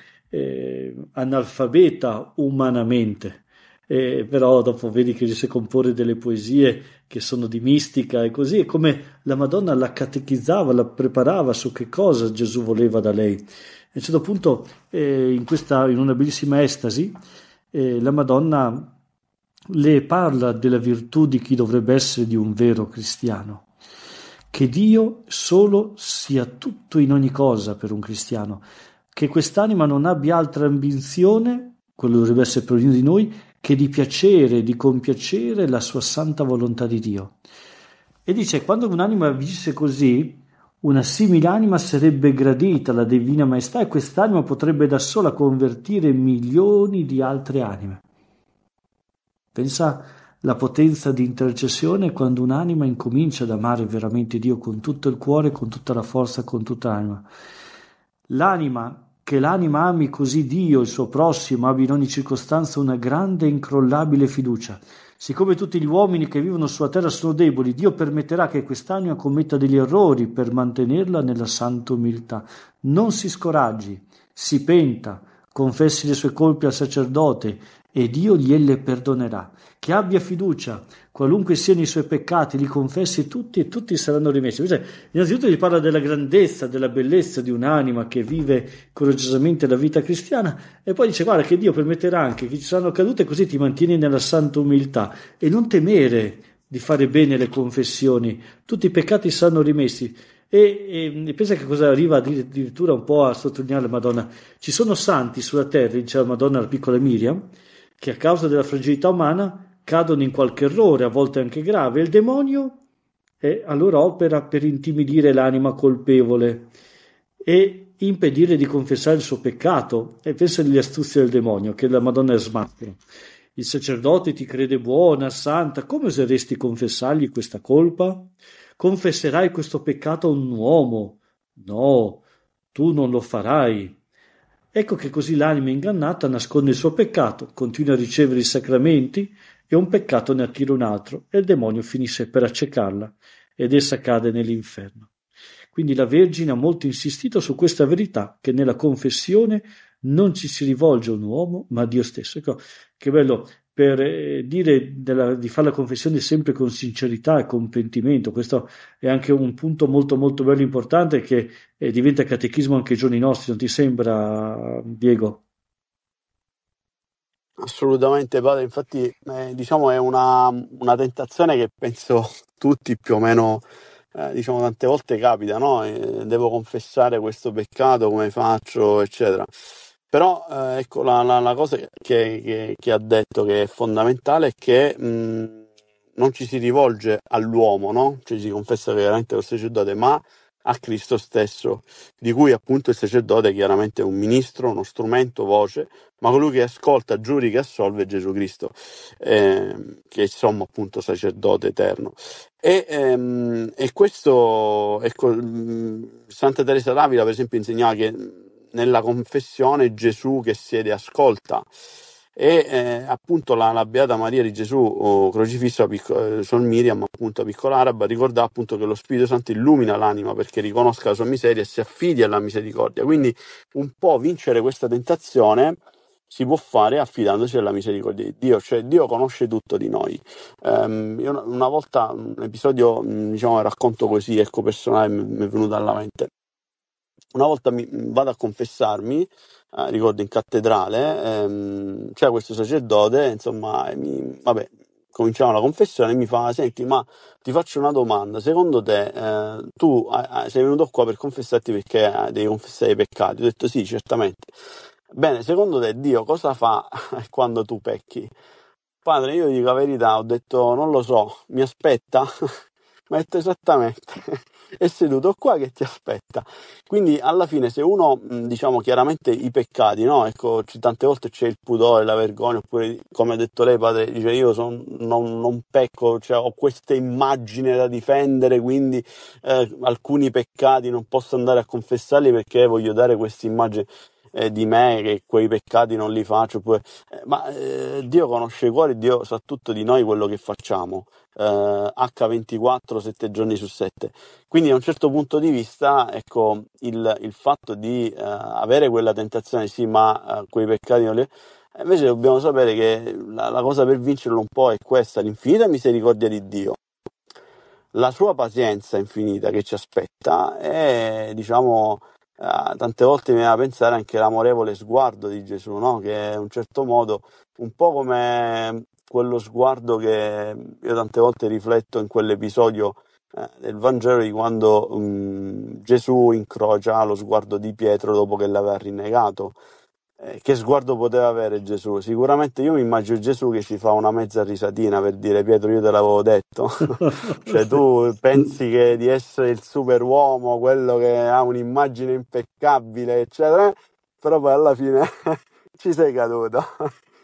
analfabeta umanamente, però dopo vedi che riesce a comporre delle poesie che sono di mistica e così, è come la Madonna la catechizzava, la preparava su che cosa Gesù voleva da lei. A un certo punto, in una bellissima estasi, la Madonna le parla della virtù di chi dovrebbe essere di un vero cristiano, che Dio solo sia tutto in ogni cosa per un cristiano, che quest'anima non abbia altra ambizione, quello dovrebbe essere per ognuno di noi, che di piacere, di compiacere la sua santa volontà di Dio. E dice, quando un'anima agisse così, una simile anima sarebbe gradita alla Divina Maestà e quest'anima potrebbe da sola convertire milioni di altre anime. Pensa la potenza di intercessione quando un'anima incomincia ad amare veramente Dio con tutto il cuore, con tutta la forza, con tutta l'anima. Che l'anima ami così Dio, il suo prossimo, abbia in ogni circostanza una grande e incrollabile fiducia. Siccome tutti gli uomini che vivono sulla terra sono deboli, Dio permetterà che quest'anima commetta degli errori per mantenerla nella santa umiltà. Non si scoraggi, si penta, confessi le sue colpe al sacerdote e Dio gliele perdonerà. Che abbia fiducia, qualunque siano i suoi peccati, li confessi tutti e tutti saranno rimessi. Innanzitutto gli parla della grandezza, della bellezza di un'anima che vive coraggiosamente la vita cristiana e poi dice guarda che Dio permetterà anche che ci saranno cadute, così ti mantieni nella santa umiltà e non temere di fare bene le confessioni, tutti i peccati saranno rimessi. E pensa che cosa arriva addirittura un po' a sottolineare la Madonna. Ci sono santi sulla terra, dice la Madonna alla piccola Miriam, che a causa della fragilità umana cadono in qualche errore, a volte anche grave, e il demonio allora opera per intimidire l'anima colpevole e impedire di confessare il suo peccato. E pensa alle astuzie del demonio, che la Madonna smaschera. Il sacerdote ti crede buona, santa, come oseresti confessargli questa colpa? Confesserai questo peccato a un uomo? No, tu non lo farai. Ecco che così l'anima ingannata nasconde il suo peccato, continua a ricevere i sacramenti e un peccato ne attira un altro e il demonio finisce per accecarla ed essa cade nell'inferno. Quindi la Vergine ha molto insistito su questa verità, che nella confessione non ci si rivolge a un uomo ma a Dio stesso. Ecco, che bello, per dire di fare la confessione sempre con sincerità e con pentimento. Questo è anche un punto molto molto bello e importante che diventa catechismo anche ai giorni nostri, non ti sembra, Diego? Assolutamente, padre. Infatti, diciamo, è una tentazione che penso tutti più o meno, diciamo, tante volte capita, no? Devo confessare questo peccato, come faccio, eccetera. Però, ecco, la cosa che ha detto che è fondamentale è che non ci si rivolge all'uomo, no? Cioè si confessa veramente col sacerdote, ma a Cristo stesso, di cui appunto il sacerdote è chiaramente un ministro, uno strumento, voce, ma colui che ascolta, giuri, che assolve è Gesù Cristo, che è insomma appunto sacerdote eterno. E questo, ecco, Santa Teresa d'Avila per esempio insegnava che nella confessione Gesù che siede ascolta, e appunto la Beata Maria di Gesù crocifisso, Sor Miriam, appunto piccola araba, ricorda appunto che lo Spirito Santo illumina l'anima perché riconosca la sua miseria e si affidi alla misericordia. Quindi un po' vincere questa tentazione si può fare affidandosi alla misericordia di Dio, cioè Dio conosce tutto di noi. Io una volta, un episodio, diciamo, racconto così, ecco, personale, mi è venuto alla mente. Una volta vado a confessarmi, ricordo in cattedrale, c'era questo sacerdote, insomma, vabbè, cominciamo la confessione e mi fa: senti, ma ti faccio una domanda, secondo te tu sei venuto qua per confessarti perché devi confessare i peccati? Ho detto sì, certamente. Bene, secondo te Dio cosa fa quando tu pecchi? Padre, io dico la verità, ho detto non lo so, mi aspetta? Mi ha detto esattamente, è seduto qua che ti aspetta. Quindi alla fine se uno, diciamo chiaramente i peccati, no? Ecco, tante volte c'è il pudore, la vergogna, oppure come ha detto lei, padre, dice io non pecco, cioè ho questa immagine da difendere, quindi alcuni peccati non posso andare a confessarli perché voglio dare questa immagine di me, che quei peccati non li faccio, ma Dio conosce i cuori, Dio sa tutto di noi, quello che facciamo. H24 7 giorni su 7, quindi a un certo punto di vista, ecco, il fatto di avere quella tentazione, sì, ma quei peccati non li... Invece dobbiamo sapere che la cosa per vincerlo un po' è questa: l'infinita misericordia di Dio, la sua pazienza infinita che ci aspetta, e diciamo tante volte mi viene a pensare anche l'amorevole sguardo di Gesù, no? Che è un certo modo un po' come quello sguardo che io tante volte rifletto in quell'episodio del Vangelo di quando Gesù incrocia lo sguardo di Pietro dopo che l'aveva rinnegato. Che sguardo poteva avere Gesù? Sicuramente io mi immagino Gesù che ci fa una mezza risatina per dire: Pietro, io te l'avevo detto. Cioè tu pensi di essere il superuomo, quello che ha un'immagine impeccabile, eccetera, però poi alla fine ci sei caduto.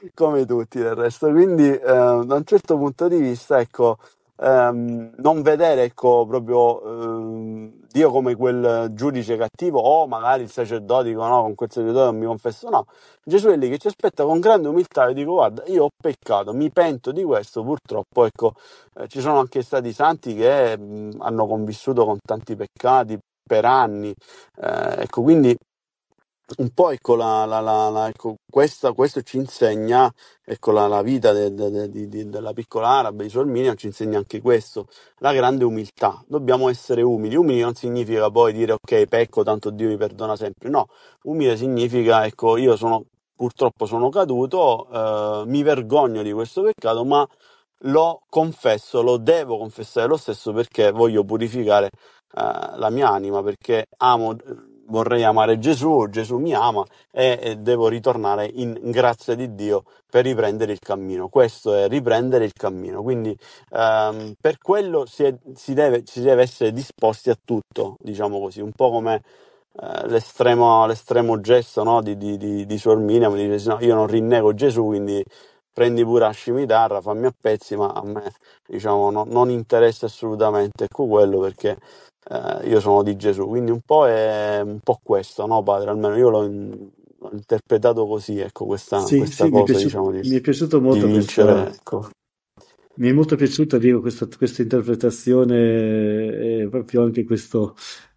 come tutti del resto. Quindi, da un certo punto di vista, ecco, non vedere, ecco, proprio Dio come quel giudice cattivo, o magari il sacerdote, dico no, con quel sacerdote non mi confesso, no. Gesù è lì che ci aspetta con grande umiltà e dico guarda, io ho peccato, mi pento di questo, purtroppo, ecco, ci sono anche stati santi che hanno convissuto con tanti peccati per anni, ecco, quindi un po' ecco, ecco, questo ci insegna, ecco, la vita della piccola Araba, di Suor Miriam ci insegna anche questo, la grande umiltà. Dobbiamo essere umili. Umili non significa poi dire ok, pecco, tanto Dio mi perdona sempre. No, umile significa, ecco, purtroppo sono caduto, mi vergogno di questo peccato, ma lo confesso, lo devo confessare lo stesso perché voglio purificare la mia anima, perché vorrei amare Gesù, Gesù mi ama e devo ritornare in grazia di Dio per riprendere il cammino. Questo è riprendere il cammino, quindi per quello si deve essere disposti a tutto, diciamo così, un po' come l'estremo gesto, no, di Suor Miriam, mi dice no, io non rinnego Gesù, quindi prendi pure la scimitarra, fammi a pezzi, ma a me, diciamo, non interessa assolutamente, ecco, quello, perché io sono di Gesù, quindi è un po' questo, no, padre? Almeno io l'ho interpretato così, ecco, questa Sì, sì, cosa, diciamo, mi è piaciuto di molto vincere, questa, ecco. mi è molto piaciuta, dico, questa interpretazione e proprio anche questo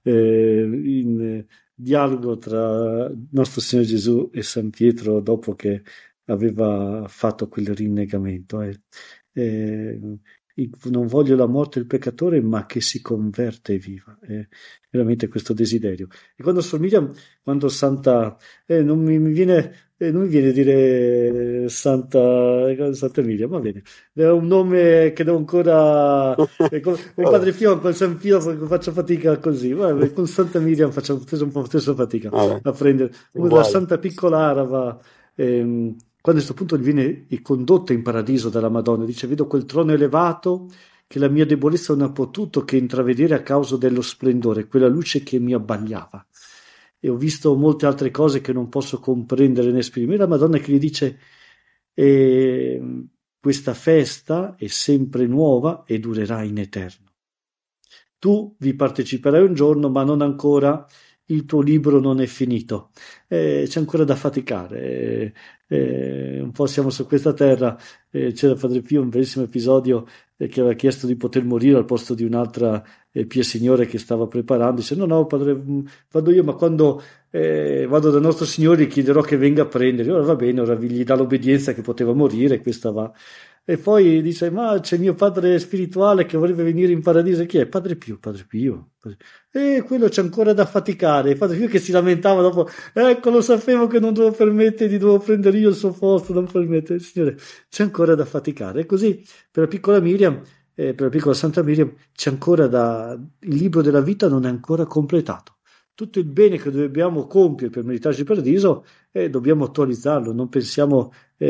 dialogo tra nostro Signore Gesù e San Pietro dopo che aveva fatto quel rinnegamento. Eh, non voglio la morte del peccatore, ma che si converte e viva. Veramente questo desiderio. E quando somiglia, quando Santa, non mi viene a dire Santa Emilia, va bene. È un nome che devo ancora. Con Vabbè, Padre Pio, con San Pio faccio fatica così. Vabbè, con Santa Miriam faccio un po' stesso fatica vabbè, a prendere. Comunque la uguale. Santa Piccola Arava, quando a questo punto viene condotta in paradiso dalla Madonna, dice: Vedo quel trono elevato che la mia debolezza non ha potuto che intravedere a causa dello splendore, quella luce che mi abbagliava. E ho visto molte altre cose che non posso comprendere né esprimere. La Madonna che gli dice: questa festa è sempre nuova e durerà in eterno. Tu vi parteciperai un giorno, ma non ancora, il tuo libro non è finito. C'è ancora da faticare. Un po' siamo su questa terra. C'era Padre Pio, un bellissimo episodio che aveva chiesto di poter morire al posto di un'altra Pia Signore che stava preparando. Dice: No, no, padre, vado io, ma quando vado dal nostro Signore gli chiederò che venga a prendere. Ora va bene, ora gli dà l'obbedienza che poteva morire, questa va. E poi dice: Ma c'è mio padre spirituale che vorrebbe venire in paradiso. Chi è? Padre Pio, Padre Pio. E quello c'è ancora da faticare. Padre Pio che si lamentava dopo: Ecco, lo sapevo che non dovevo permettergli, dovevo prendere io il suo posto, non permettere. Signore, c'è ancora da faticare. E così per la piccola Miriam, per la piccola Santa Miriam, c'è ancora il libro della vita non è ancora completato. Tutto il bene che dobbiamo compiere per meritarci il paradiso, dobbiamo attualizzarlo, non pensiamo,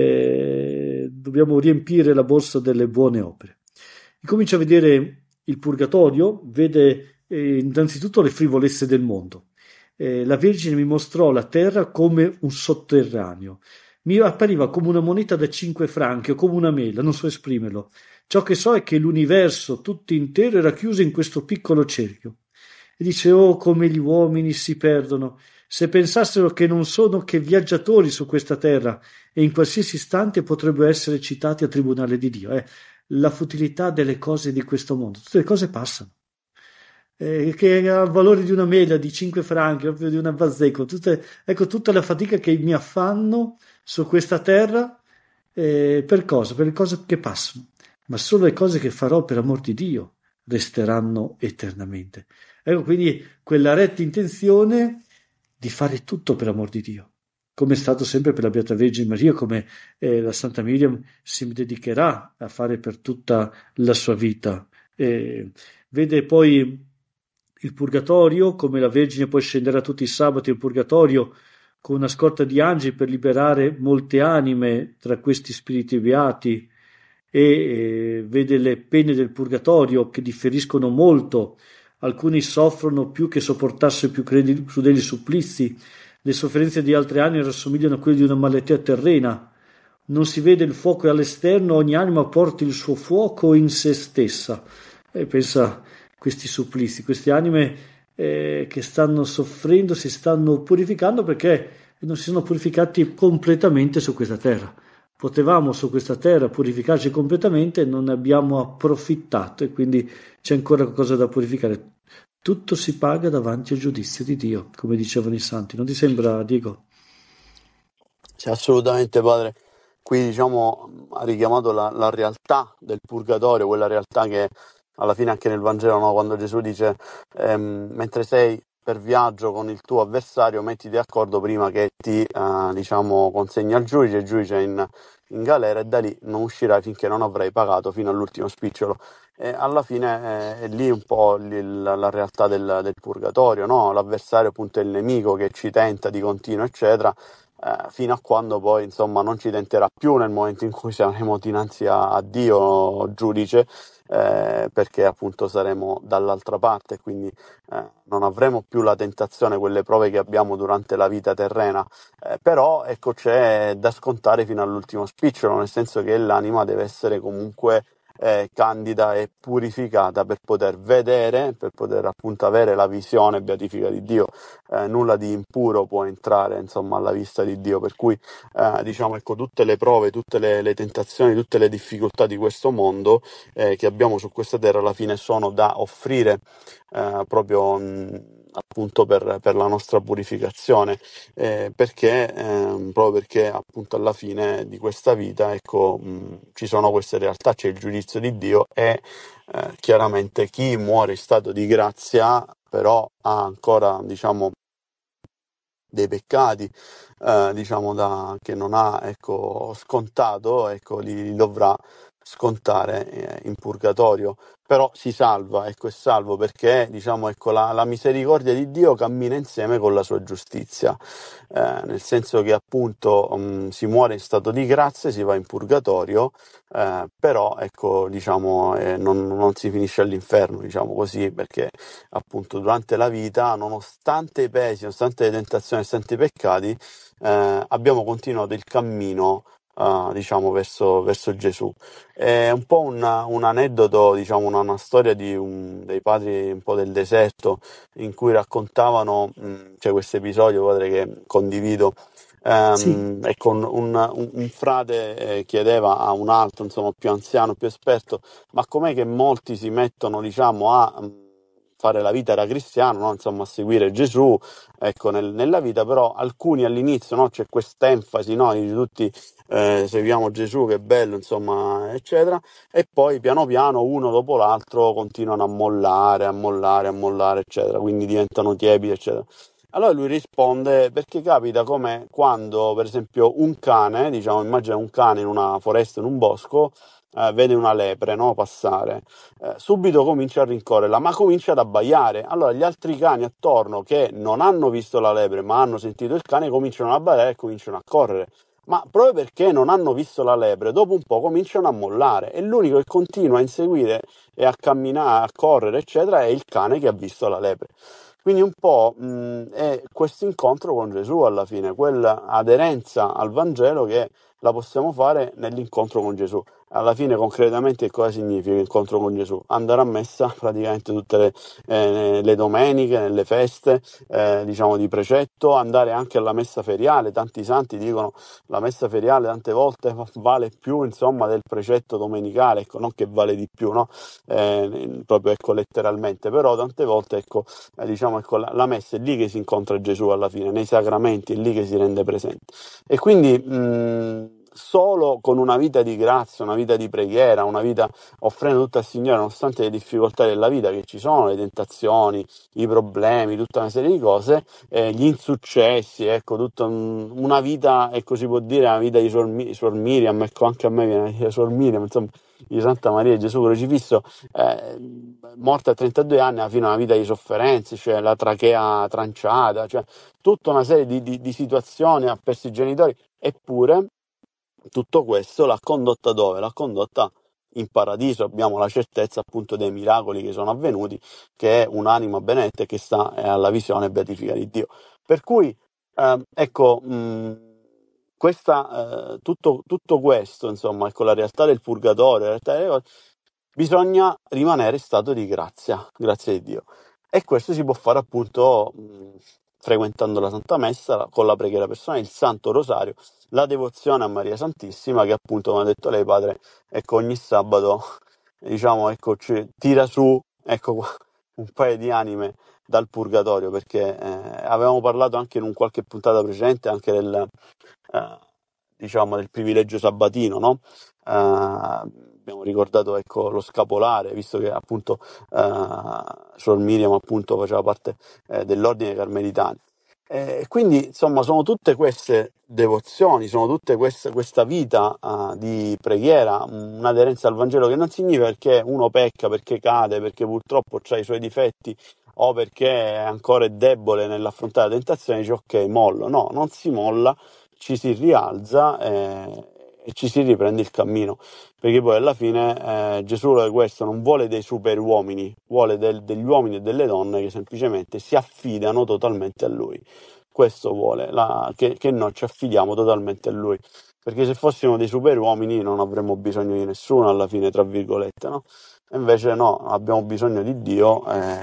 dobbiamo riempire la borsa delle buone opere. Comincia a vedere il purgatorio, vede innanzitutto le frivolezze del mondo. La Vergine mi mostrò la terra come un sotterraneo. Mi appariva come una moneta da 5 franchi o come una mela, non so esprimerlo. Ciò che so è che l'universo tutto intero era chiuso in questo piccolo cerchio. E dice: Oh, come gli uomini si perdono! Se pensassero che non sono che viaggiatori su questa terra e in qualsiasi istante potrebbero essere citati a tribunale di Dio. La futilità delle cose di questo mondo. Tutte le cose passano. Che ha il valore di una mela, di 5 franchi, proprio di una bazzecco. Ecco, tutta la fatica che mi affanno su questa terra, per cosa? Per le cose che passano. Ma solo le cose che farò per amor di Dio resteranno eternamente. Ecco quindi quella retta intenzione di fare tutto per amor di Dio, come è stato sempre per la Beata Vergine Maria, come la Santa Miriam si dedicherà a fare per tutta la sua vita. Vede poi il purgatorio, come la Vergine poi scenderà tutti i sabati in purgatorio con una scorta di angeli per liberare molte anime tra questi spiriti beati, e vede le pene del purgatorio che differiscono molto. Alcuni soffrono più che sopportassero i più crudeli supplizi. Le sofferenze di altre anime rassomigliano a quelle di una malattia terrena. non si vede il fuoco all'esterno, ogni anima porta il suo fuoco in se stessa. E pensa a questi supplizi, queste anime che stanno soffrendo, si stanno purificando perché non si sono purificati completamente su questa terra. Potevamo su questa terra purificarci completamente e non ne abbiamo approfittato e quindi c'è ancora qualcosa da purificare. Tutto si paga davanti al giudizio di Dio, come dicevano i santi. Non ti sembra, Diego? Sì, assolutamente, padre. Qui, diciamo, ha richiamato la realtà del purgatorio, quella realtà che alla fine anche nel Vangelo, no, quando Gesù dice mentre sei per viaggio con il tuo avversario, mettiti d'accordo prima che ti, diciamo, consegni al giudice, il giudice in galera e da lì non uscirai finché non avrai pagato fino all'ultimo spicciolo. E alla fine è lì un po' la realtà del purgatorio, no? L'avversario appunto è il nemico che ci tenta di continuo, eccetera, fino a quando poi insomma non ci tenterà più nel momento in cui saremo dinanzi a Dio giudice, perché appunto saremo dall'altra parte, quindi non avremo più la tentazione, quelle prove che abbiamo durante la vita terrena, però ecco c'è da scontare fino all'ultimo spicciolo, nel senso che l'anima deve essere comunque candida e purificata per poter vedere, per poter appunto avere la visione beatifica di Dio. Nulla di impuro può entrare insomma alla vista di Dio, per cui diciamo ecco tutte le prove, tutte le tentazioni, tutte le difficoltà di questo mondo che abbiamo su questa terra alla fine sono da offrire proprio appunto per la nostra purificazione, proprio perché appunto alla fine di questa vita ecco ci sono queste realtà, c'è il giudizio di Dio e chiaramente chi muore in stato di grazia però ha ancora diciamo dei peccati diciamo che non ha ecco scontato, ecco li dovrà scontare in purgatorio, però si salva, ecco è salvo perché diciamo ecco la misericordia di Dio cammina insieme con la sua giustizia, nel senso che appunto si muore in stato di grazia, si va in purgatorio, però ecco diciamo non si finisce all'inferno, diciamo così, perché appunto durante la vita, nonostante i pesi, nonostante le tentazioni, nonostante i peccati, abbiamo continuato il cammino, diciamo, verso Gesù. È un po' un aneddoto, diciamo, una storia dei padri un po' del deserto, in cui raccontavano, c'è questo episodio, padre, che condivido. Sì, Ecco, un frate chiedeva a un altro, insomma, più anziano, più esperto, ma com'è che molti si mettono, diciamo, a fare la vita da cristiano, no? Insomma, a seguire Gesù, ecco, nella vita, però alcuni all'inizio, no? C'è quest'enfasi, no? Di tutti seguiamo Gesù, che bello, insomma, eccetera, e poi piano piano uno dopo l'altro continuano a mollare, a mollare, a mollare, eccetera, quindi diventano tiepidi, eccetera. Allora lui risponde perché capita come quando, per esempio, un cane, diciamo, immagina un cane in una foresta, in un bosco, vede una lepre, no, passare, subito comincia a rincorrerla, ma comincia ad abbaiare. Allora gli altri cani attorno che non hanno visto la lepre, ma hanno sentito il cane, cominciano ad abbaiare e cominciano a correre. Ma proprio perché non hanno visto la lepre, dopo un po' cominciano a mollare e l'unico che continua a inseguire e a camminare, a correre, eccetera, è il cane che ha visto la lepre. Quindi un po' è questo incontro con Gesù alla fine, quell'aderenza al Vangelo che la possiamo fare nell'incontro con Gesù. Alla fine concretamente cosa significa l'incontro con Gesù? Andare a messa praticamente tutte le domeniche, nelle feste, diciamo di precetto, andare anche alla messa feriale. Tanti santi dicono la messa feriale tante volte vale più insomma del precetto domenicale, ecco, non che vale di più, no? Proprio ecco letteralmente, però tante volte ecco diciamo ecco la messa è lì che si incontra Gesù alla fine, nei sacramenti è lì che si rende presente. E quindi solo con una vita di grazia, una vita di preghiera, una vita offrendo tutto al Signore, nonostante le difficoltà della vita che ci sono, le tentazioni, i problemi, tutta una serie di cose, gli insuccessi, ecco, tutta una vita, ecco si può dire, una vita di Suor Miriam, ecco anche a me viene a dire Suor Miriam, insomma, di Santa Maria di Gesù crocifisso, morta a 32 anni, alla fine una vita di sofferenze, cioè la trachea tranciata, cioè tutta una serie di situazioni, ha perso i genitori, eppure tutto questo l'ha condotta dove? L'ha condotta in paradiso, abbiamo la certezza appunto dei miracoli che sono avvenuti, che è un'anima benedetta che sta alla visione beatifica di Dio. Per cui, ecco, tutto questo, insomma, ecco, la realtà del purgatorio, la realtà delle cose, bisogna rimanere in stato di grazia di Dio. E questo si può fare appunto frequentando la Santa Messa, con la preghiera personale, il Santo Rosario, la devozione a Maria Santissima, che appunto, come ha detto lei, padre, ecco, ogni sabato, diciamo, ecco, tira su, ecco, un paio di anime dal purgatorio, perché avevamo parlato anche in un qualche puntata precedente anche diciamo, del privilegio sabatino, no? Abbiamo ricordato, ecco, lo scapolare, visto che appunto Suor Miriam appunto faceva parte dell'ordine dei Carmelitani. Quindi insomma sono tutte queste devozioni, sono tutte questa vita di preghiera, un'aderenza al Vangelo, che non significa perché uno pecca, perché cade, perché purtroppo ha i suoi difetti o perché è ancora debole nell'affrontare la tentazione, dice ok, mollo. No, non si molla, ci si rialza e ci si riprende il cammino, perché poi alla fine Gesù questo non vuole dei super uomini, vuole degli uomini e delle donne che semplicemente si affidano totalmente a Lui. Questo vuole, che noi ci affidiamo totalmente a Lui, perché se fossimo dei super uomini non avremmo bisogno di nessuno alla fine, tra virgolette, no? E invece no, abbiamo bisogno di Dio,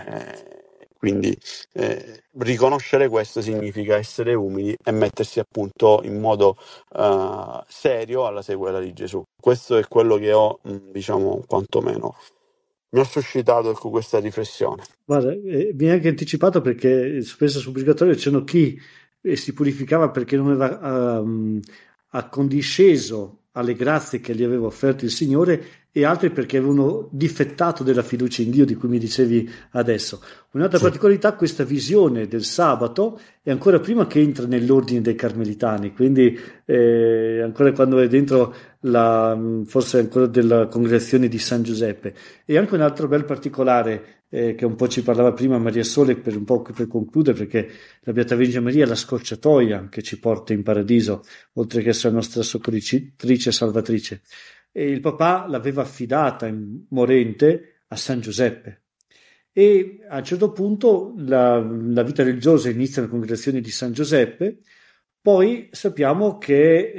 quindi riconoscere questo significa essere umili e mettersi appunto in modo serio alla sequela di Gesù. Questo è quello che ho, diciamo, quantomeno mi ha suscitato, ecco, questa riflessione. Guarda, mi hai anche anticipato, perché spesso sul purgatorio c'erano chi si purificava perché non aveva accondisceso alle grazie che gli aveva offerto il Signore, e altri perché avevano difettato della fiducia in Dio, di cui mi dicevi adesso. Un'altra Sì. particolarità, questa visione del sabato è ancora prima che entra nell'ordine dei Carmelitani, quindi ancora quando è dentro forse ancora della congregazione di San Giuseppe. E anche un altro bel particolare, che un po' ci parlava prima Maria Sole, per un po' per concludere, perché la Beata Vergine Maria è la scorciatoia che ci porta in paradiso, oltre che essere la nostra soccorritrice e salvatrice. E il papà l'aveva affidata morente a San Giuseppe. E a un certo punto la vita religiosa inizia nella congregazione di San Giuseppe. Poi sappiamo che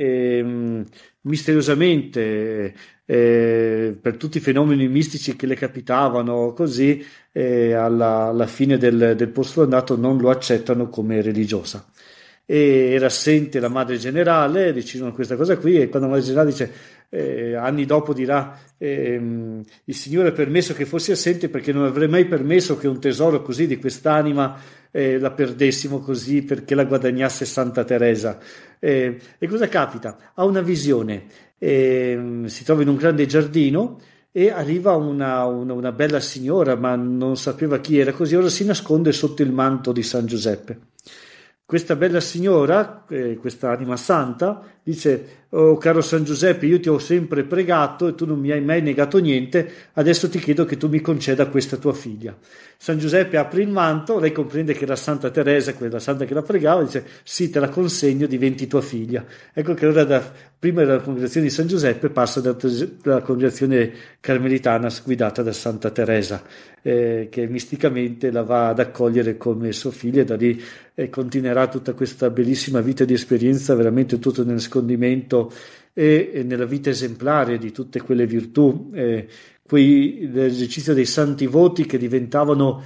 misteriosamente, per tutti i fenomeni mistici che le capitavano così, alla fine del postulato non lo accettano come religiosa. E era assente la madre generale, decidono questa cosa qui, e quando la madre generale dice, anni dopo dirà, il Signore ha permesso che fossi assente perché non avrei mai permesso che un tesoro così di quest'anima la perdessimo così, perché la guadagnasse Santa Teresa. E cosa capita? Ha una visione, si trova in un grande giardino e arriva una bella signora, ma non sapeva chi era, così ora si nasconde sotto il manto di San Giuseppe. Questa bella signora, questa anima santa, dice: oh caro San Giuseppe, io ti ho sempre pregato e tu non mi hai mai negato niente, adesso ti chiedo che tu mi conceda questa tua figlia. San Giuseppe apre il manto, lei comprende che era Santa Teresa, quella santa che la pregava, dice: sì, te la consegno, diventi tua figlia. Ecco che ora prima della congregazione di San Giuseppe passa dalla congregazione carmelitana guidata da Santa Teresa, che misticamente la va ad accogliere come sua figlia, e da lì continuerà tutta questa bellissima vita di esperienza, veramente tutto nel nascondimento e nella vita esemplare di tutte quelle virtù, l'esercizio dei santi voti che diventavano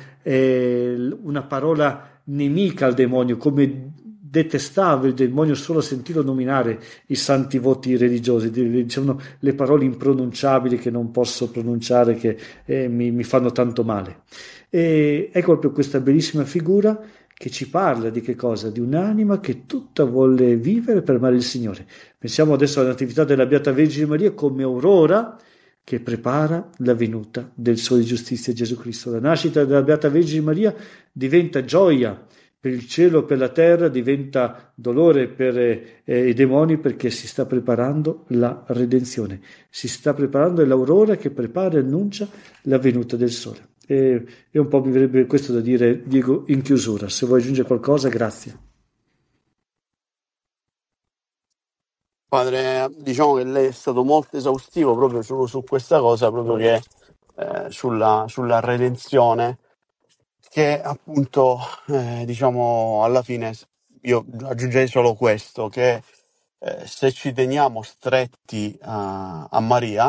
una parola nemica al demonio, come detestava il demonio solo a sentirlo nominare i santi voti religiosi, dicevano le parole impronunciabili che non posso pronunciare, che mi fanno tanto male. E ecco proprio questa bellissima figura che ci parla di che cosa? Di un'anima che tutta vuole vivere per amare il Signore. Pensiamo adesso all'attività della Beata Vergine Maria come aurora che prepara la venuta del Sole di Giustizia Gesù Cristo. La nascita della Beata Vergine Maria diventa gioia per il cielo, per la terra, diventa dolore per i demoni, perché si sta preparando la redenzione, si sta preparando l'aurora che prepara e annuncia la venuta del Sole. E un po' mi verrebbe questo da dire, Diego, in chiusura. Se vuoi aggiungere qualcosa, grazie. Padre, diciamo che lei è stato molto esaustivo proprio su questa cosa, proprio che sulla redenzione, che appunto diciamo alla fine io aggiungerei solo questo, che se ci teniamo stretti a Maria,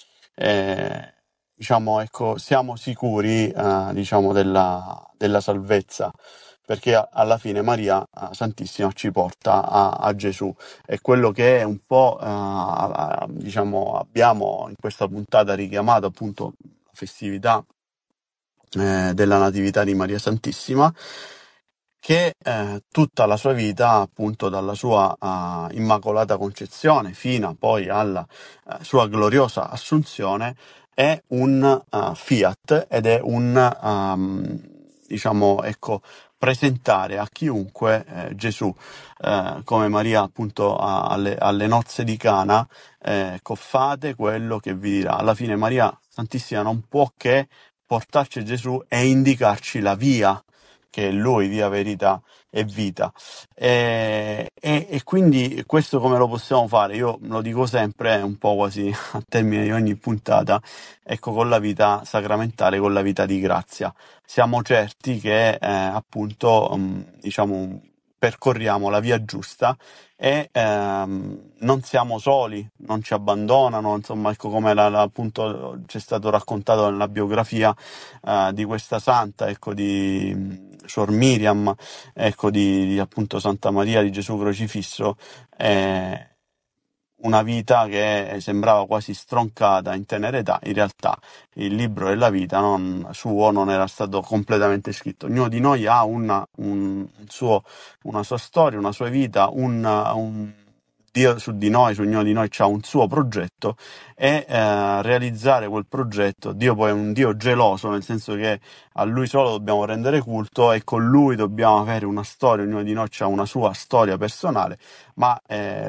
diciamo, ecco, siamo sicuri, diciamo, della salvezza, perché alla fine Maria Santissima ci porta a Gesù. E quello che è un po', diciamo, abbiamo in questa puntata richiamato appunto la festività della Natività di Maria Santissima, che tutta la sua vita, appunto dalla sua Immacolata Concezione fino poi alla sua gloriosa Assunzione, è un fiat ed è un, diciamo, ecco, presentare a chiunque Gesù, come Maria appunto alle nozze di Cana, ecco, fate quello che vi dirà. Alla fine Maria Santissima non può che portarci Gesù e indicarci la via, che è Lui, via, verità e vita. E quindi questo come lo possiamo fare? Io lo dico sempre, un po' quasi a termine di ogni puntata, ecco, con la vita sacramentale, con la vita di grazia. Siamo certi che appunto, diciamo, percorriamo la via giusta e non siamo soli, non ci abbandonano, insomma, ecco, come appunto ci è stato raccontato nella biografia di questa santa, ecco, di Suor Miriam, ecco, di appunto Santa Maria di Gesù Crocifisso, una vita che sembrava quasi stroncata in tenera età. In realtà il libro della vita suo non era stato completamente scritto. Ognuno di noi ha una sua storia, una sua vita, Dio su ognuno di noi ha un suo progetto e realizzare quel progetto. Dio poi è un Dio geloso, nel senso che a Lui solo dobbiamo rendere culto e con Lui dobbiamo avere una storia, ognuno di noi ha una sua storia personale, ma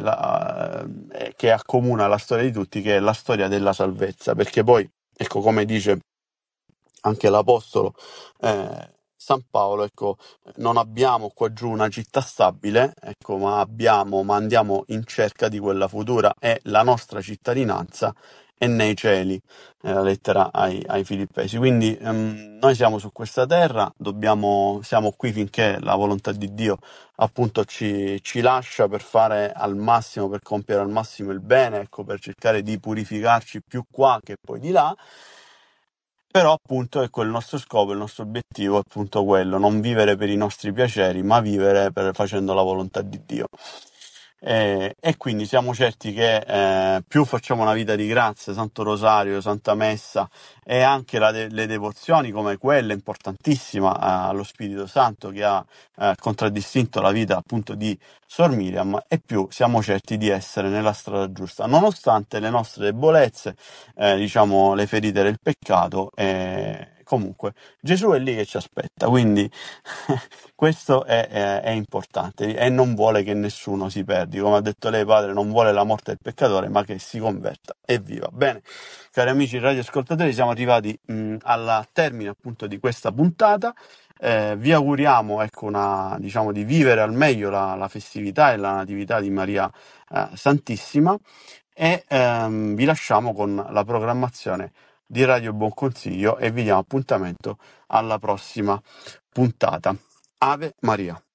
che accomuna la storia di tutti, che è la storia della salvezza, perché poi, ecco, come dice anche l'Apostolo San Paolo, ecco, non abbiamo qua giù una città stabile, ecco, ma andiamo in cerca di quella futura, e la nostra cittadinanza è nei cieli, la lettera ai Filippesi. Quindi noi siamo su questa terra, siamo qui finché la volontà di Dio appunto ci lascia, per fare al massimo, per compiere al massimo il bene, ecco, per cercare di purificarci più qua che poi di là. Però appunto ecco, il nostro scopo, il nostro obiettivo è appunto quello, non vivere per i nostri piaceri, ma vivere facendo la volontà di Dio. E quindi siamo certi che più facciamo una vita di grazia, Santo Rosario, Santa Messa e anche le devozioni come quella importantissima allo Spirito Santo, che ha contraddistinto la vita appunto di Sor Miriam, e più siamo certi di essere nella strada giusta, nonostante le nostre debolezze, diciamo, le ferite del peccato. Comunque Gesù è lì che ci aspetta, quindi questo è importante, e non vuole che nessuno si perdi. Come ha detto lei, padre, non vuole la morte del peccatore, ma che si converta e viva. Bene, cari amici radioascoltatori, siamo arrivati al termine appunto di questa puntata. Vi auguriamo, ecco, diciamo, di vivere al meglio la festività e la Natività di Maria Santissima, e vi lasciamo con la programmazione di Radio Buon Consiglio e vi diamo appuntamento alla prossima puntata. Ave Maria.